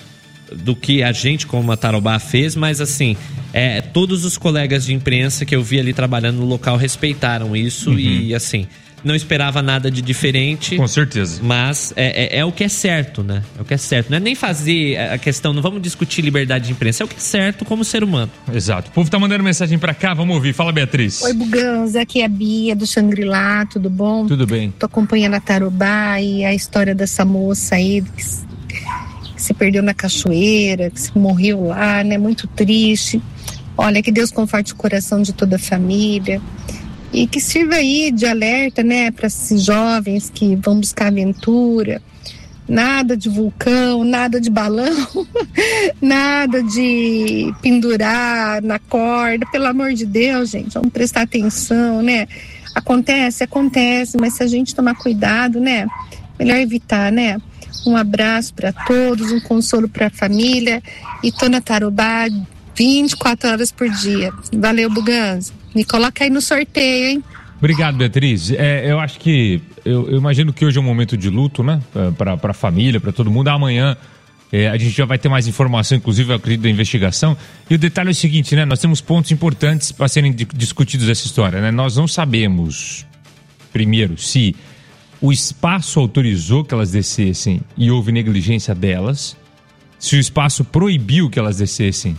do que a gente, como a Tarobá, fez, mas assim, é, todos os colegas de imprensa que eu vi ali trabalhando no local respeitaram isso. Uhum. E assim, não esperava nada de diferente. Com certeza. Mas é, é, é o que é certo, né? É o que é certo. Não é nem fazer a questão, não vamos discutir liberdade de imprensa, é o que é certo como ser humano. Exato. O povo tá mandando mensagem pra cá, vamos ouvir. Fala, Beatriz. Oi, Buganza, aqui é a Bia do Xangri-Lá, tudo bom? Tudo bem. Tô acompanhando a Tarobá e a história dessa moça aí que se perdeu na cachoeira, que se morreu lá, né? Muito triste. Olha, que Deus conforte o coração de toda a família e que sirva aí de alerta, né, para esses jovens que vão buscar aventura. Nada de vulcão, nada de balão, nada de pendurar na corda. Pelo amor de Deus, gente, vamos prestar atenção, né? Acontece, acontece, mas se a gente tomar cuidado, né, melhor evitar, né? Um abraço para todos, um consolo para a família e tô na Tarobá vinte e quatro horas por dia. Valeu, Buganza. Me coloca aí no sorteio, hein? Obrigado, Beatriz. É, eu acho que, eu, eu imagino que hoje é um momento de luto, né? Para a família, para todo mundo. Amanhã é, a gente já vai ter mais informação, inclusive, eu acredito, da investigação. E o detalhe é o seguinte, né? Nós temos pontos importantes para serem discutidos nessa história, né? Nós não sabemos, primeiro, se o espaço autorizou que elas descessem e houve negligência delas, se o espaço proibiu que elas descessem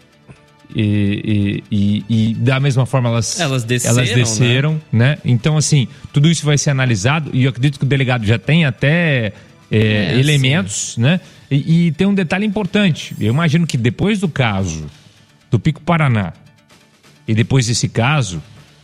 e, e, e, e da mesma forma elas, elas desceram, elas desceram né? né? Então, assim, tudo isso vai ser analisado e eu acredito que o delegado já tem até é, é, elementos, sim. né? E, e tem um detalhe importante, eu imagino que depois do caso do Pico Paraná e depois desse caso,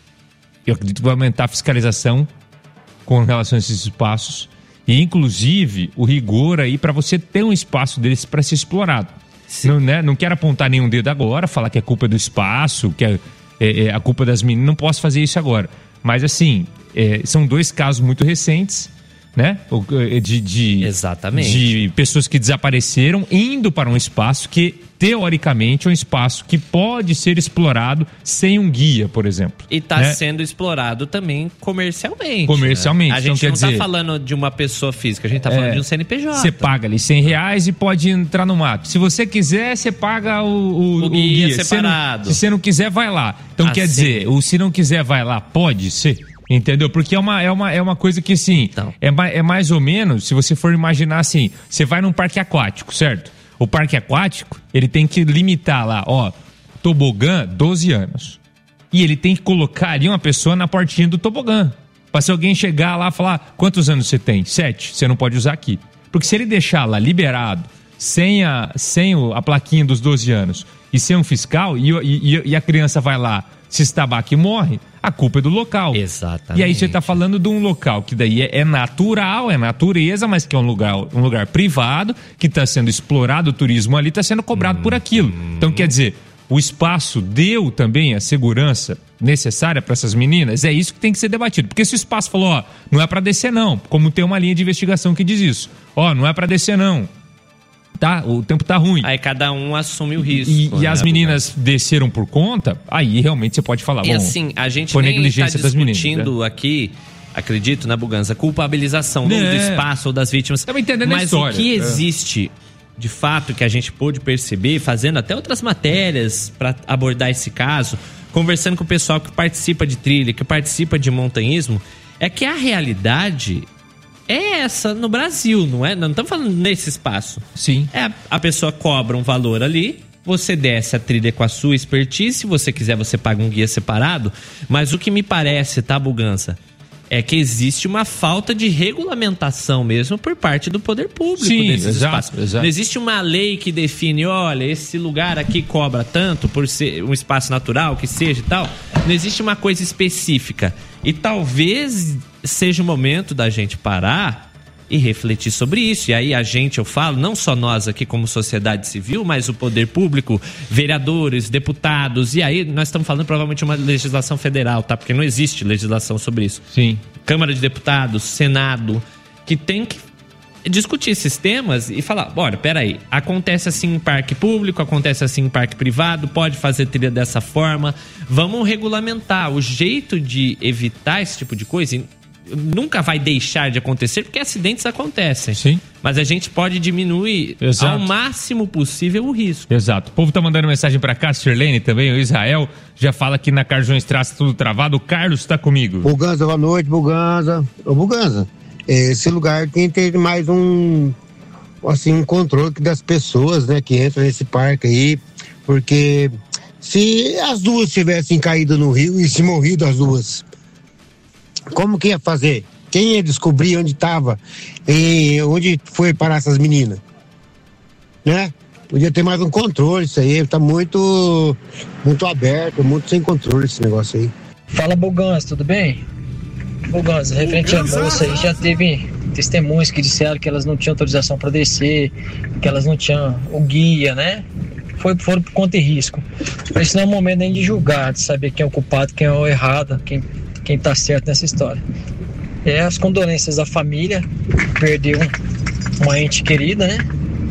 eu acredito que vai aumentar a fiscalização com relação a esses espaços e inclusive o rigor aí para você ter um espaço desse para ser explorado. Não, né? Não quero apontar nenhum dedo agora, falar que é culpa do espaço, que é, é, é a culpa das meninas, não posso fazer isso agora. Mas assim, é, são dois casos muito recentes, né? De, de, Exatamente. De pessoas que desapareceram indo para um espaço que teoricamente é um espaço que pode ser explorado sem um guia, por exemplo. E está né? sendo explorado também comercialmente. Comercialmente. Né? A então, gente quer não está dizer, falando de uma pessoa física, a gente está falando é, de um C N P J. Você paga ali cem reais e pode entrar no mato. Se você quiser, você paga o, o, o guia, o guia. separado. Se, não, se você não quiser, vai lá. Então, assim. Quer dizer, o se não quiser, vai lá, pode ser. Entendeu? Porque é uma, é uma, é uma coisa que, assim, então. é, é mais ou menos, se você for imaginar assim, você vai num parque aquático, certo? O parque aquático, ele tem que limitar lá, ó, tobogã, doze anos. E ele tem que colocar ali uma pessoa na portinha do tobogã. Pra se alguém chegar lá e falar, quantos anos você tem? Sete. Você não pode usar aqui. Porque se ele deixar lá liberado, sem a, sem a plaquinha dos doze anos, e sem um fiscal, e, e, e a criança vai lá, se estabaca e morre, a culpa é do local. Exatamente. E aí você está falando de um local que daí é, é natural, é natureza, mas que é um lugar, um lugar privado, que está sendo explorado, o turismo ali está sendo cobrado hum, por aquilo. Hum. Então, quer dizer, o espaço deu também a segurança necessária para essas meninas? É isso que tem que ser debatido. Porque se o espaço falou, ó, não é para descer não, como tem uma linha de investigação que diz isso, ó, não é para descer não. Tá, o tempo tá ruim. Aí cada um assume o risco. E, né, e as meninas desceram por conta, aí realmente você pode falar, e bom, assim, a gente foi nem negligência tá das meninas, discutindo né? aqui, acredito, né, Buganza, culpabilização é. do espaço ou das vítimas. Estamos entendendo mas a história. o que existe, é. de fato, que a gente pôde perceber, fazendo até outras matérias para abordar esse caso, conversando com o pessoal que participa de trilha, que participa de montanhismo, é que a realidade é essa no Brasil, não é? Não estamos falando nesse espaço. Sim. É, a pessoa cobra um valor ali, você desce a trilha com a sua expertise, se você quiser você paga um guia separado, mas o que me parece, tá, Buganza, é que existe uma falta de regulamentação mesmo por parte do poder público. Sim, nesses exato, espaços. exato. Não existe uma lei que define, olha, esse lugar aqui cobra tanto por ser um espaço natural, que seja e tal. Não existe uma coisa específica. E talvez seja o momento da gente parar e refletir sobre isso. E aí a gente, eu falo, não só nós aqui como sociedade civil, mas o poder público, vereadores, deputados, e aí nós estamos falando provavelmente uma legislação federal, tá? Porque não existe legislação sobre isso. Sim. Câmara de Deputados, Senado, que tem que discutir esses temas e falar, olha, peraí, acontece assim em parque público, acontece assim em parque privado, pode fazer trilha dessa forma, vamos regulamentar. O jeito de evitar esse tipo de coisa, nunca vai deixar de acontecer, porque acidentes acontecem. Sim. Mas a gente pode diminuir Exato. ao máximo possível o risco. Exato. O povo tá mandando mensagem pra cá, Sirlene também, o Israel já fala que na Carjões Traça tudo travado. O Carlos tá comigo. Buganza, boa noite, Buganza. Ô, Buganza, esse lugar tem que ter mais um, assim, um controle das pessoas, né, que entram nesse parque aí, porque se as duas tivessem caído no rio e se morrido as duas, como que ia fazer? Quem ia descobrir onde estava e onde foi parar essas meninas? Né? Podia ter mais um controle, isso aí tá muito, muito aberto, muito sem controle esse negócio aí. Fala, Buganza, tudo bem? Buganza, referente à moça aí, já teve testemunhos que disseram que elas não tinham autorização para descer, que elas não tinham o guia, né? Foi, foram por conta e risco. Esse não é o momento nem de julgar, de saber quem é o culpado, quem é o errado, quem, quem tá certo nessa história. É as condolências da família, perdeu uma ente querida, né?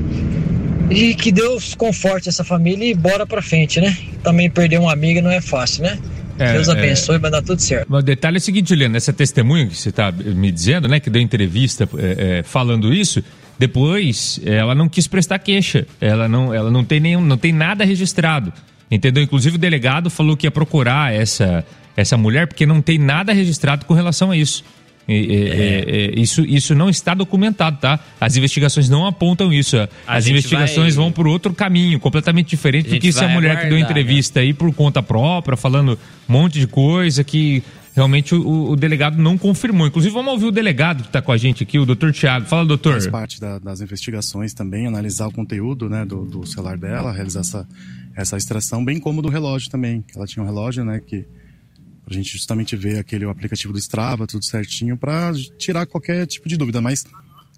E que Deus conforte essa família e bora pra frente, né? Também perder uma amiga não é fácil, né? É, Deus abençoe, é... vai dar tudo certo. Mas o detalhe é o seguinte, Juliano, essa testemunha que você está me dizendo, né, que deu entrevista é, é, falando isso, depois ela não quis prestar queixa, ela não, ela não tem nenhum, não tem nada registrado, entendeu? Inclusive o delegado falou que ia procurar essa, essa mulher porque não tem nada registrado com relação a isso. E, é. É, é, isso, isso não está documentado, tá? As investigações não apontam isso. As investigações vai... vão por outro caminho, completamente diferente do que se a mulher aguardar, que deu entrevista, né, aí por conta própria, falando um monte de coisa que realmente o, o delegado não confirmou. Inclusive, vamos ouvir o delegado que está com a gente aqui, o doutor Tiago. Fala, doutor. Faz parte da, das investigações também, analisar o conteúdo, né, do, do celular dela, realizar essa, essa extração, bem como do relógio também. Ela tinha um relógio, né, que a gente justamente ver aquele o aplicativo do Strava, tudo certinho, para tirar qualquer tipo de dúvida. Mas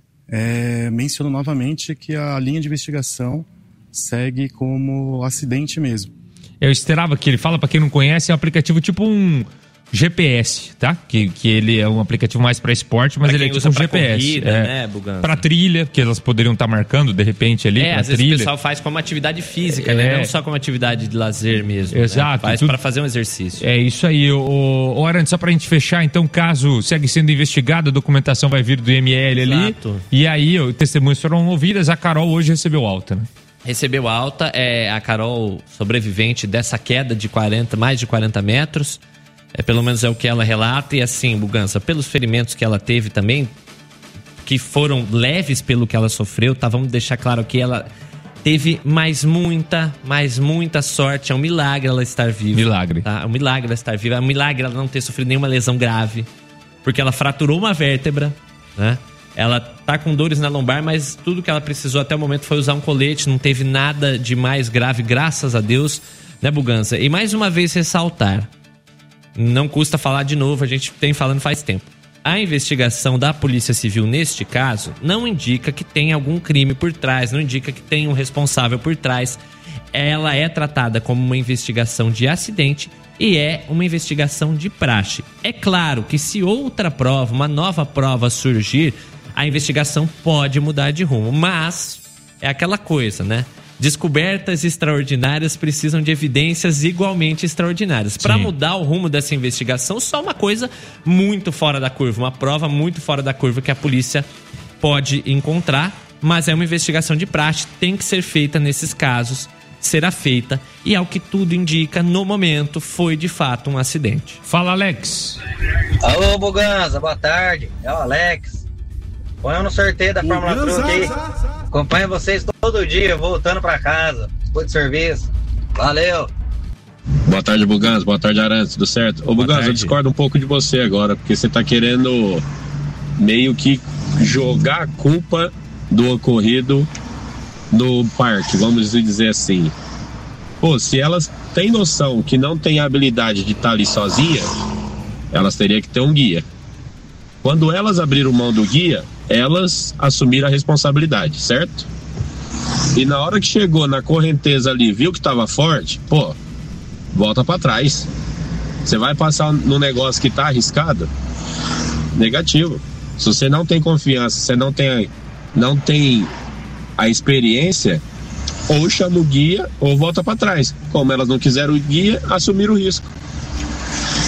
é, menciono novamente que a linha de investigação segue como acidente mesmo. Eu esperava que ele fala, para quem não conhece, é um aplicativo tipo um G P S, tá? Que, que ele é um aplicativo mais para esporte, mas pra ele é tipo um G P S. Corrida, é, né, Buganza? Pra trilha, que elas poderiam estar tá marcando de repente ali, é, pra às trilha. Vezes o pessoal faz como atividade física, é. né? Não só como atividade de lazer mesmo. Exato. Né? Faz tudo... para fazer um exercício. É isso aí. O, o Arantes, só pra gente fechar, então, caso segue sendo investigado, a documentação vai vir do I M L ali. Exato. E aí, o testemunhas foram ouvidas, a Carol hoje recebeu alta, né? Recebeu alta, é a Carol sobrevivente dessa queda de quarenta, mais de quarenta metros. É, pelo menos é o que ela relata. E assim, Buganza, pelos ferimentos que ela teve também, que foram leves pelo que ela sofreu, tá? Vamos deixar claro que ela teve mais muita, mais muita sorte. É um milagre ela estar viva. Milagre. Tá? É um milagre ela estar viva. É um milagre ela não ter sofrido nenhuma lesão grave. Porque ela fraturou uma vértebra, né? Ela tá com dores na lombar, mas tudo que ela precisou até o momento foi usar um colete. Não teve nada de mais grave, graças a Deus, né, Buganza? E mais uma vez ressaltar, não custa falar de novo, a gente tem falando faz tempo. A investigação da Polícia Civil neste caso não indica que tem algum crime por trás, não indica que tem um responsável por trás. Ela é tratada como uma investigação de acidente e é uma investigação de praxe. É claro que se outra prova, uma nova prova surgir, a investigação pode mudar de rumo, mas é aquela coisa, né? Descobertas extraordinárias precisam de evidências igualmente extraordinárias. Para mudar o rumo dessa investigação, só uma coisa muito fora da curva, uma prova muito fora da curva que a polícia pode encontrar, mas é uma investigação de praxe, tem que ser feita nesses casos, será feita, e ao que tudo indica, no momento, foi de fato um acidente. Fala, Alex. Alô, Buganza, boa tarde, é o Alex. Põe no sorteio da Fórmula Truck aí. Acompanho vocês todo dia, voltando pra casa. Depois de serviço. Valeu. Boa tarde, Buganza. Boa tarde, Arantes. Tudo certo? Ô, Buganza, eu discordo um pouco de você agora, porque você tá querendo meio que jogar a culpa do ocorrido no parque, vamos dizer assim. Pô, se elas têm noção que não tem a habilidade de estar ali sozinha, elas teriam que ter um guia. Quando elas abriram mão do guia, elas assumiram a responsabilidade, certo? E na hora que chegou na correnteza ali, viu que tava forte, pô, volta pra trás. Você vai passar no negócio que tá arriscado? Negativo. Se você não tem confiança, você não tem, não tem a experiência, ou chama o guia ou volta pra trás. Como elas não quiseram o guia, assumiram o risco.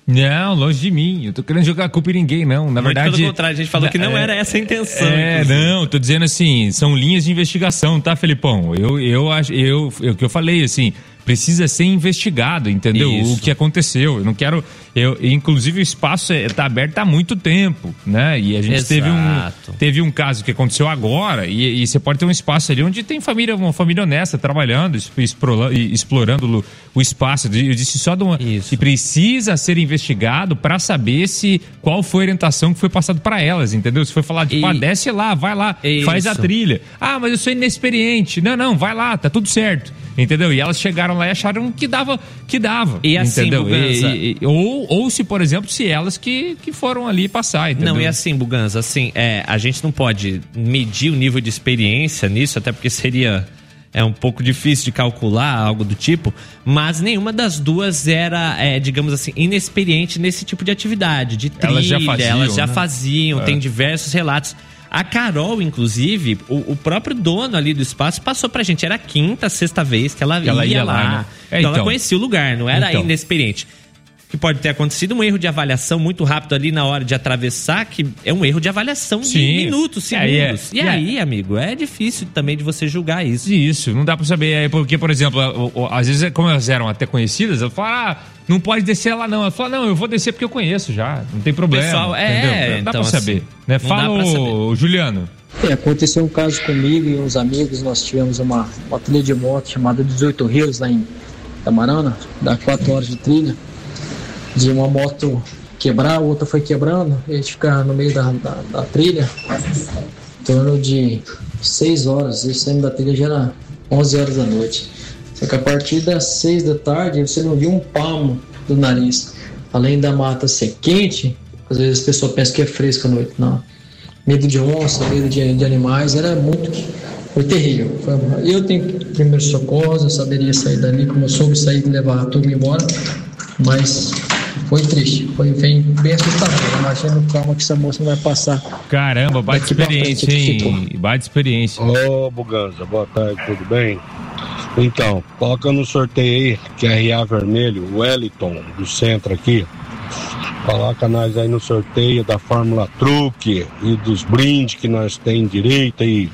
Não, longe de mim. Eu tô querendo jogar a culpa em ninguém, não. Na Muito verdade. pelo contrário, a gente falou que não é, era essa a intenção. É, inclusive. não, tô dizendo assim, são linhas de investigação, tá, Felipão? Eu, eu acho, eu, eu, o que eu falei, assim, precisa ser investigado, entendeu? Isso. O que aconteceu. Eu não quero. Eu, inclusive, o espaço está aberto há muito tempo, né? E a gente teve um, teve um caso que aconteceu agora, e, e você pode ter um espaço ali onde tem família, uma família honesta trabalhando, explorando, explorando o espaço. Eu disse só de uma. Isso. E precisa ser investigado para saber se qual foi a orientação que foi passada para elas, entendeu? Se foi falar de, E... pá, desce lá, vai lá, Isso. faz a trilha. Ah, mas eu sou inexperiente. Não, não, vai lá, tá tudo certo. Entendeu? E elas chegaram lá e acharam que dava, que dava. E assim, entendeu? Buganza... E, e, ou, ou se, por exemplo, se elas que, que foram ali passar, entendeu? Não, e assim, Buganza, assim, é, a gente não pode medir o nível de experiência nisso, até porque seria é um pouco difícil de calcular, algo do tipo, mas nenhuma das duas era, é, digamos assim, inexperiente nesse tipo de atividade, de trilha, Elas já faziam, elas já né? faziam, É. tem diversos relatos. A Carol, inclusive, o, o próprio dono ali do espaço passou pra gente. Era a quinta, sexta vez que ela, Que ela ia, ia lá, lá. né? É, então, ela então. conhecia o lugar, não era Então. inexperiente. Que pode ter acontecido um erro de avaliação muito rápido ali na hora de atravessar, que é um erro de avaliação de Sim. minutos, É, e é- segundos. E e é- aí, amigo, é difícil também de você julgar isso. Isso, não dá pra saber. É porque, por exemplo, o- o- às vezes, como elas eram até conhecidas, ela fala, ah, não pode descer lá não. Ela fala, não, eu vou descer porque eu conheço já, não tem problema. Pessoal, é, entendeu? Não dá então, pra saber. assim, Né? não Fala, dá pra saber. ô, Juliano. É, aconteceu um caso comigo e uns amigos, nós tivemos uma, uma trilha de moto chamada dezoito Rios lá em Tamarana, dá quatro horas de trilha, de uma moto quebrar, a outra foi quebrando, e a gente ficar no meio da, da, da trilha, em torno de seis horas, e saindo da trilha já era onze horas da noite. Só que a partir das seis da tarde você não viu um palmo do nariz. Além da mata ser quente, às vezes as pessoas pensam que é fresco à noite, não. Medo de onça, medo de, de animais, era muito, foi terrível. Foi, eu tenho primeiros socorros, eu saberia sair dali, como eu soube sair e levar a turma embora, mas foi triste, foi bem, bem assustador. Imagina o calma que essa moça não vai passar. Caramba, bate Daqui pra frente, experiência, tipo. hein? Bate experiência. Ô, Buganza, boa tarde, tudo bem? Então, coloca no sorteio aí, que é R A Vermelho, o Wellington, do centro aqui. Coloca nós aí no sorteio da Fórmula Truque e dos brindes que nós tem direito aí.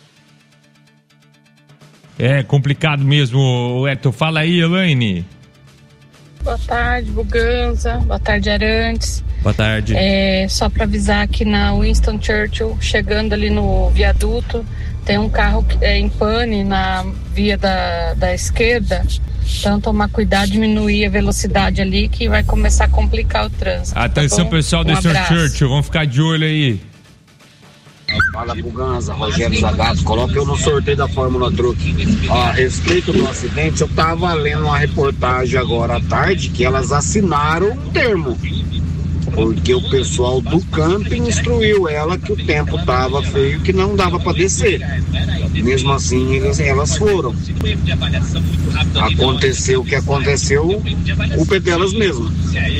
É complicado mesmo, Hector. Fala aí, Elaine. Boa tarde, Buganza. Boa tarde, Arantes. Boa tarde. É, só para avisar que na Winston Churchill, chegando ali no viaduto, tem um carro que é, em pane na via da, da esquerda. Então, tomar cuidado, diminuir a velocidade ali, que vai começar a complicar o trânsito. Atenção, tá bom? pessoal do Um Winston abraço. Churchill, vamos ficar de olho aí. Fala, Buganza, Rogério Zagato, coloca eu no sorteio da Fórmula Truque. Ó, a respeito do acidente, eu tava lendo uma reportagem agora à tarde que elas assinaram um termo. Porque o pessoal do camping instruiu ela que o tempo tava feio, que não dava para descer. Mesmo assim, eles, elas foram. Aconteceu o que aconteceu, culpa é delas mesmo.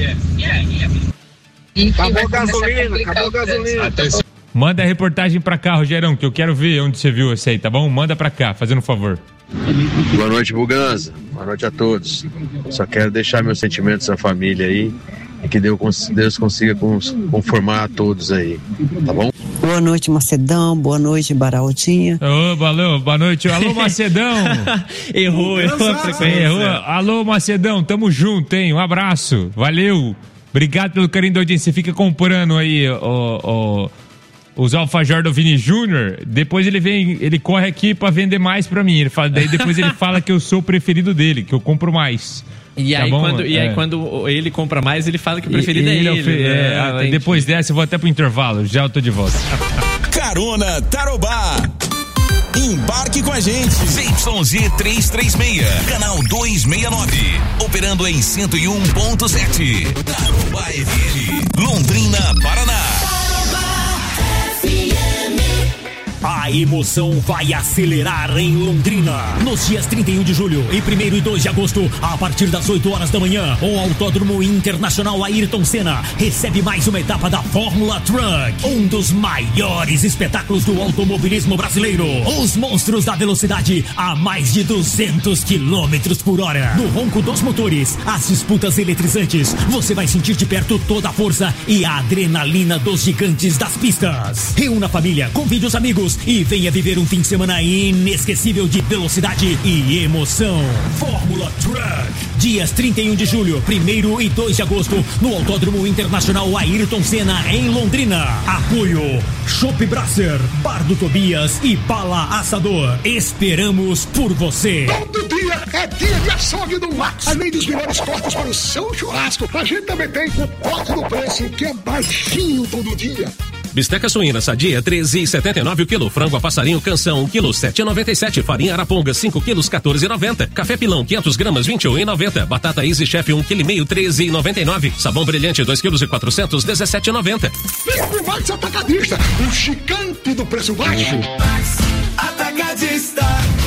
Acabou a gasolina, acabou a gasolina. Manda a reportagem pra cá, Rogerão, que eu quero ver onde você viu esse aí, tá bom? Manda pra cá, fazendo um favor. Boa noite, Buganza. Boa noite a todos. Só quero deixar meus sentimentos à família aí e que Deus, Deus consiga conformar a todos aí, tá bom? Boa noite, Macedão. Boa noite, Baraldinha. Ô, valeu, boa noite. Alô, Macedão. errou, errou a frequência. Errou. Alô, Macedão, tamo junto, hein? Um abraço, valeu. Obrigado pelo carinho da audiência. Você fica comprando aí, ó, ó, os alfajor do Vini Júnior, depois ele vem, ele corre aqui pra vender mais pra mim. Ele fala, daí depois ele fala que eu sou o preferido dele, que eu compro mais. E, Tá aí, bom? quando, e aí É. quando ele compra mais, ele fala que o preferido E- é ele ele. ofe- né? é, ah, Entendi. depois dessa eu vou até pro intervalo, já eu tô de volta. Carona Tarobá. Embarque com a gente. Z Y Z trezentos e trinta e seis, canal duzentos e sessenta e nove. Operando em cento e um ponto sete. Tarobá F M, Londrina, Paraná. A A emoção vai acelerar em Londrina. Nos dias trinta e um de julho e primeiro e dois de agosto, a partir das oito horas da manhã, o Autódromo Internacional Ayrton Senna recebe mais uma etapa da Fórmula Truck, um dos maiores espetáculos do automobilismo brasileiro. Os monstros da velocidade a mais de duzentos quilômetros por hora. No ronco dos motores, as disputas eletrizantes, você vai sentir de perto toda a força e a adrenalina dos gigantes das pistas. Reúna a família, convide os amigos e venha viver um fim de semana inesquecível de velocidade e emoção. Fórmula Truck, dias trinta e um de julho, primeiro e dois de agosto, no Autódromo Internacional Ayrton Senna, em Londrina. Apoio Chopp Brasser, Bar do Tobias e Bala Assador. Esperamos por você. Todo dia é dia de açougue do Max. Além dos melhores cortes para o seu churrasco, a gente também tem o corte do preço, que é baixinho todo dia. Bisteca suína sadia, treze e setenta e nove o quilo. Frango a passarinho canção, um quilo, sete e noventa e sete. Farinha araponga, cinco quilos, quatorze e noventa. Café pilão, quinhentas gramas, vinte e um e noventa. Batata Easy Chef, um quilo e meio, treze e noventa e nove. Sabão brilhante, dois quilos e quatrocentos, dezessete e noventa. Vem pro Max Atacadista, o gigante do preço baixo. Max Atacadista.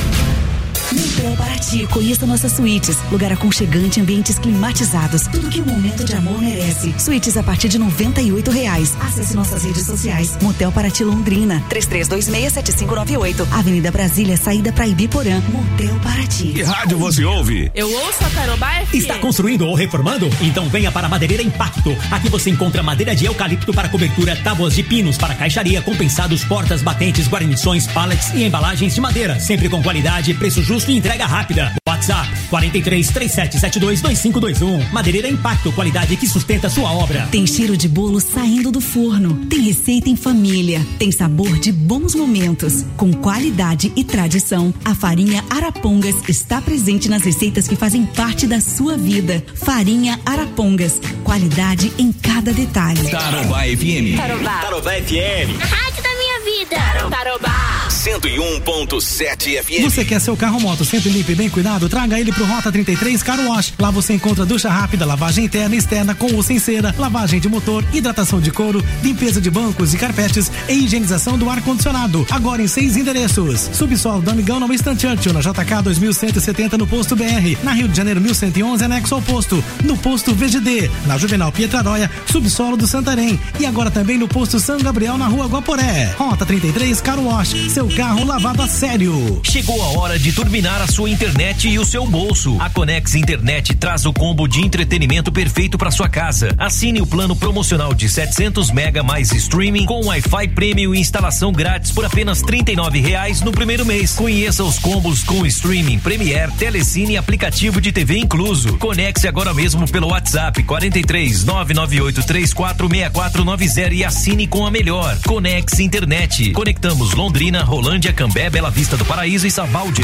Motel Paraty, conheça nossas suítes. Lugar aconchegante, ambientes climatizados. Tudo que o momento de amor merece. Suítes a partir de noventa e oito reais. Acesse nossas redes sociais. Motel Paraty Londrina, três três dois seis, sete cinco nove oito. Avenida Brasília, saída para Ibiporã. Motel Paraty. Que rádio você ouve? Eu ouço a Tarobá F M. Está construindo ou reformando? Então venha para a Madeireira Impacto. Aqui você encontra madeira de eucalipto para cobertura, tábuas de pinos para caixaria, compensados, portas, batentes, guarnições, pallets e embalagens de madeira. Sempre com qualidade, preço justo e entrega rápida. WhatsApp quarenta e três, trinta e sete, setenta e dois, vinte e cinco vinte e um. Madeireira Impacto, qualidade que sustenta sua obra. Tem cheiro de bolo saindo do forno. Tem receita em família. Tem sabor de bons momentos. Com qualidade e tradição, a farinha Arapongas está presente nas receitas que fazem parte da sua vida. Farinha Arapongas, qualidade em cada detalhe. Tarobá F M. Tarobá. Tarobá F M. A rádio da minha vida. Tarobá. cento e um ponto sete F M. Você quer seu carro ou moto sempre limpo e bem cuidado? Traga ele pro Rota trinta e três Car Wash. Lá você encontra ducha rápida, lavagem interna e externa com ou sem cera, lavagem de motor, hidratação de couro, limpeza de bancos e carpetes e higienização do ar-condicionado. Agora em seis endereços. Subsolo do Amigão no Winston Churchill, na J K dois mil cento e setenta no Posto B R. Na Rio de Janeiro mil cento e onze, anexo ao posto. No Posto V G D. Na Juvenal Pietraróia, subsolo do Santarém. E agora também no Posto São Gabriel, na Rua Guaporé. Rota trinta e três Car Wash. Seu carro lavado a sério. Chegou a hora de turbinar a sua internet e o seu bolso. A Conex Internet traz o combo de entretenimento perfeito para sua casa. Assine o plano promocional de setecentos mega mais streaming com Wi-Fi Premium e instalação grátis por apenas trinta e nove reais no primeiro mês. Conheça os combos com streaming, Premiere, Telecine e aplicativo de T V incluso. Conexe agora mesmo pelo WhatsApp quarenta e três, nove nove oito, três quatro seis quatro nove zero e assine com a melhor. Conex Internet. Conectamos Londrina, Rolândia, Cambé, Bela Vista do Paraíso e Sabáudia.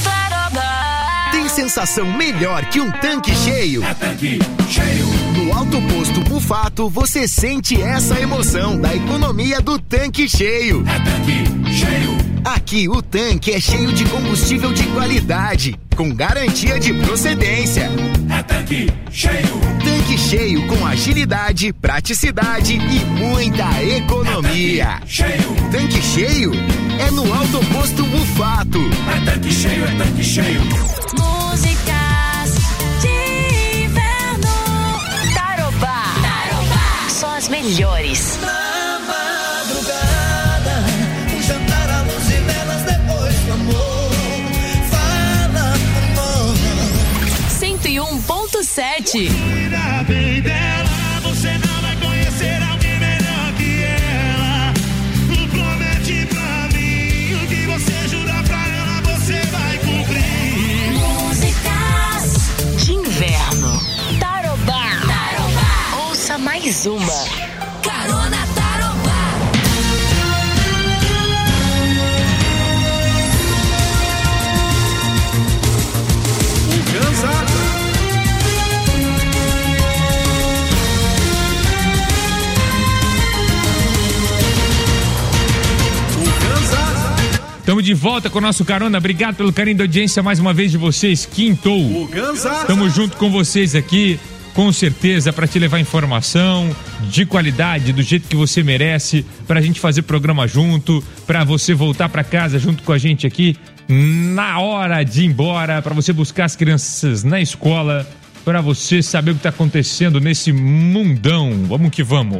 Tem sensação melhor que um tanque cheio? É tanque cheio. No Alto Posto Bufato, você sente essa emoção da economia do tanque cheio. É tanque cheio. Aqui o tanque é cheio de combustível de qualidade, com garantia de procedência. É tanque cheio. Tanque cheio com agilidade, praticidade e muita economia. É tanque cheio. Tanque cheio é no Alto Posto Bufato. É tanque cheio, é tanque cheio. Músicas de inverno. Tarobá. Tarobá. Só as melhores. Na madrugada, um jantar à luz de velas depois do amor. Fala, amor. cento e um ponto sete. Cuida bem dela, você não vai conhecer alguém melhor que ela. Promete pra mim o que você jurar pra ela, você vai cumprir. Músicas de inverno. Tarobá. Tarobá. Ouça mais uma. Carona Tarobá. Cansado. Estamos de volta com o nosso Carona. Obrigado pelo carinho da audiência mais uma vez de vocês. Quintou. O Ganza. Estamos junto com vocês aqui. com certeza, para te levar informação de qualidade, do jeito que você merece, pra gente fazer programa junto, pra você voltar pra casa junto com a gente aqui na hora de ir embora, pra você buscar as crianças na escola, pra você saber o que tá acontecendo nesse mundão. Vamos que vamos.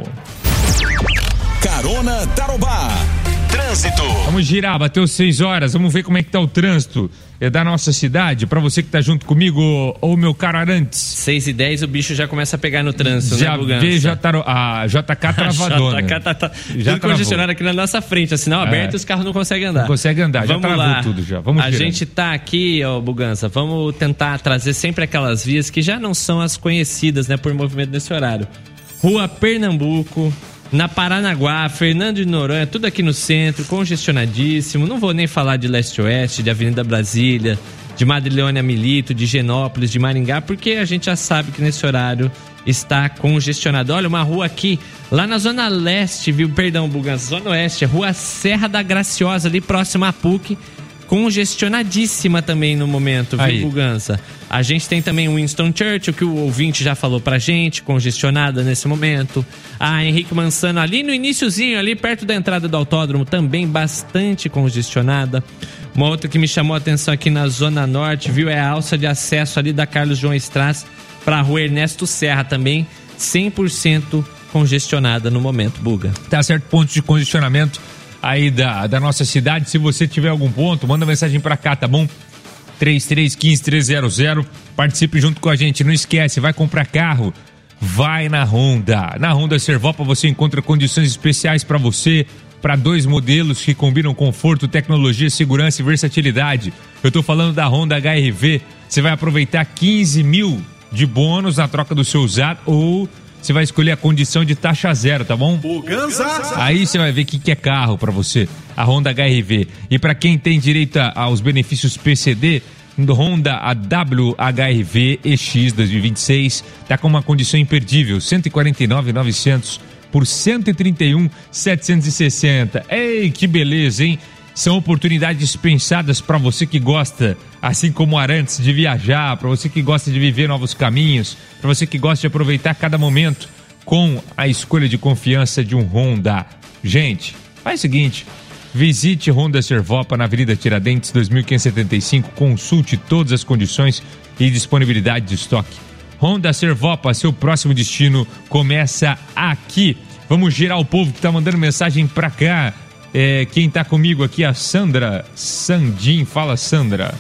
Carona Tarobá. Trânsito. Vamos girar, bateu seis horas, vamos ver como é que tá o trânsito é da nossa cidade, pra você que tá junto comigo, ou meu caro Arantes. seis e dez o bicho já começa a pegar no trânsito, já né, Bugança? vê, já tá, a J K travadona. A J K tá, tá já tudo congestionado aqui na nossa frente, sinal é. aberto e os carros não conseguem andar. Não consegue andar, vamos já travou lá. tudo já, vamos A girando. gente tá aqui, ó, Bugança, vamos tentar trazer sempre aquelas vias que já não são as conhecidas, né, por movimento nesse horário. Rua Pernambuco, na Paranaguá, Fernando de Noronha, tudo aqui no centro, congestionadíssimo. Não vou nem falar de Leste-Oeste, de Avenida Brasília, de Madrilhone a Milito, de Genópolis, de Maringá, porque a gente já sabe que nesse horário está congestionado. Olha, uma rua aqui, lá na Zona Leste, viu? Perdão, Bugança, Zona Oeste, Rua Serra da Graciosa, ali próxima à P U C, congestionadíssima também no momento, viu, Bugança? A gente tem também o Winston Churchill, que o ouvinte já falou pra gente, congestionada nesse momento. A Henrique Mansano ali no iniciozinho, ali perto da entrada do autódromo, também bastante congestionada. Uma outra que me chamou a atenção aqui na Zona Norte, viu, é a alça de acesso ali da Carlos João Strass pra Rua Ernesto Serra, também cem por cento congestionada no momento, Buga. Tá certo, pontos de congestionamento aí da, da nossa cidade. Se você tiver algum ponto, manda mensagem pra cá, tá bom? três três um cinco, três zero zero. Participe junto com a gente. Não esquece, vai comprar carro, vai na Honda. Na Honda Servopa você encontra condições especiais para você, para dois modelos que combinam conforto, tecnologia, segurança e versatilidade. Eu tô falando da Honda H R V. Você vai aproveitar quinze mil de bônus na troca do seu usado, ou você vai escolher a condição de taxa zero, tá bom? Bugança. Aí você vai ver o que, que é carro pra você, a Honda H R V. E pra quem tem direito aos benefícios P C D, Honda A W H R V E X dois mil e vinte e seis tá com uma condição imperdível, cento e quarenta e nove mil e novecentos por cento e trinta e um mil setecentos e sessenta. Ei, que beleza, hein? São oportunidades pensadas para você que gosta, assim como Arantes, de viajar, para você que gosta de viver novos caminhos, para você que gosta de aproveitar cada momento com a escolha de confiança de um Honda. Gente, faz o seguinte, visite Honda Servopa na Avenida Tiradentes dois mil quinhentos e setenta e cinco, consulte todas as condições e disponibilidade de estoque. Honda Servopa, seu próximo destino começa aqui. Vamos girar o povo que tá mandando mensagem pra cá. É, quem tá comigo aqui é a Sandra Sandim. Fala, Sandra.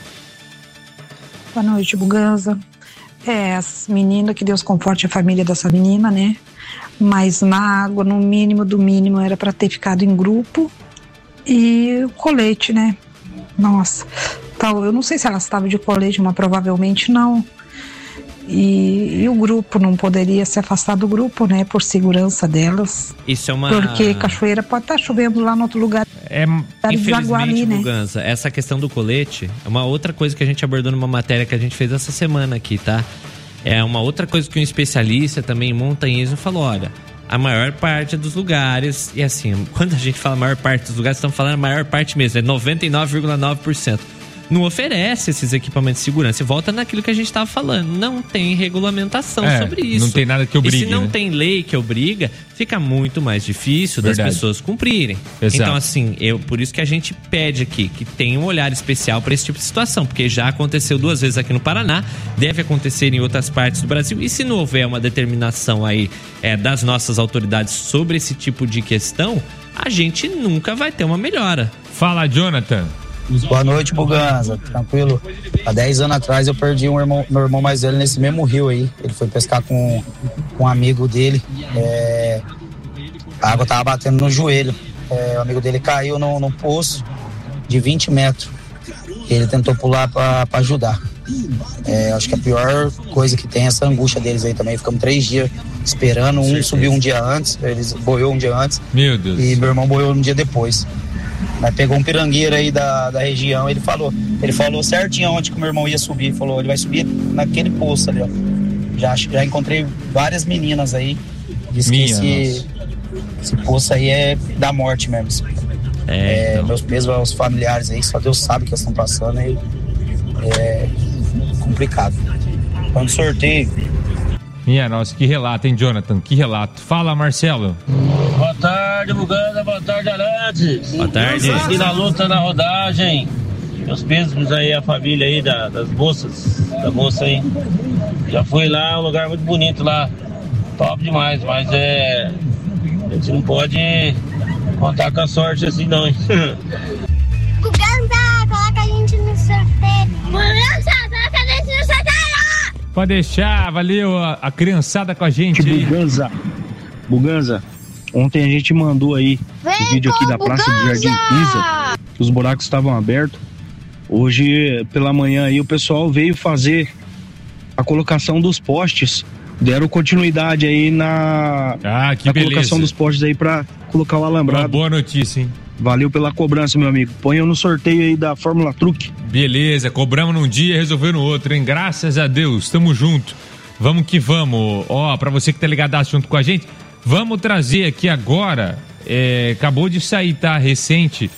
Boa noite, Buganza. É, as meninas, que Deus conforte a família dessa menina, né? Mas na água, no mínimo do mínimo, era para ter ficado em grupo. E o colete, né? Nossa, tal, eu não sei se ela estava de colete, mas provavelmente não. E, e o grupo não poderia se afastar do grupo, né? Por segurança delas. Isso é uma... Porque cachoeira pode estar chovendo lá no outro lugar. É, infelizmente, ali, né? Buganza, essa questão do colete é uma outra coisa que a gente abordou numa matéria que a gente fez essa semana aqui, tá? É uma outra coisa que um especialista também em montanhismo falou, olha, a maior parte dos lugares, e assim, quando a gente fala a maior parte dos lugares, estamos falando a maior parte mesmo, é noventa e nove vírgula nove por cento. Não oferece esses equipamentos de segurança. E volta naquilo que a gente estava falando. Não tem regulamentação é, sobre isso. Não tem nada que obrigue. E se não né? tem lei que obriga, fica muito mais difícil Verdade. das pessoas cumprirem. Exato. Então, assim, eu, por isso que a gente pede aqui que tenha um olhar especial para esse tipo de situação. Porque já aconteceu duas vezes aqui no Paraná, deve acontecer em outras partes do Brasil. E se não houver uma determinação aí é, das nossas autoridades sobre esse tipo de questão, a gente nunca vai ter uma melhora. Fala, Jonathan. Boa noite, Buganza. Tranquilo? Há dez anos atrás eu perdi um irmão, meu irmão mais velho nesse mesmo rio aí. Ele foi pescar com, com um amigo dele. É, a água tava batendo no joelho. É, o amigo dele caiu no, no poço de vinte metros. Ele tentou pular para ajudar. É, acho que a pior coisa que tem é essa angústia deles aí também. Ficamos três dias esperando. Um subiu um dia antes, eles boiou um dia antes. Meu Deus. E meu irmão boiou um dia depois. Mas pegou um pirangueiro aí da, da região, ele falou, ele falou certinho onde que o meu irmão ia subir, ele falou, ele vai subir naquele poço ali, ó. Já, já encontrei várias meninas aí, disse que esse, esse poço aí é da morte mesmo. É, então. é, meus pesos aos familiares aí, só Deus sabe o que eles estão passando aí, é complicado. Quando sorteio, Minha nossa, que relato, hein, Jonathan? Que relato. Fala, Marcelo. Boa tarde, Buganda. Boa tarde, Arantes. Boa tarde. Aqui na luta, na rodagem. Meus pêsames aí, a família aí da, das moças, da moça aí. Já fui lá, um lugar muito bonito lá. Top demais, mas é... a gente não pode contar com a sorte assim, não, hein? Buganda, coloca a gente no sorteio. Buganda, coloca a gente no sorteio. Pode deixar, valeu a, a criançada com a gente aí. Buganza, Buganza, ontem a gente mandou aí o vídeo aqui da Praça do Jardim Isa, que os buracos estavam abertos. Hoje, pela manhã aí, o pessoal veio fazer a colocação dos postes. Deram continuidade aí na, ah, que na beleza. colocação dos postes aí pra colocar o alambrado. Uma boa notícia, hein? Valeu pela cobrança, meu amigo. Ponham no sorteio aí da Fórmula Truck. Beleza, cobramos num dia e resolveu no outro, hein? Graças a Deus, tamo junto. Vamos que vamos. Ó, pra você que tá ligadaço junto com a gente, vamos trazer aqui agora, é, acabou de sair, tá? Recente,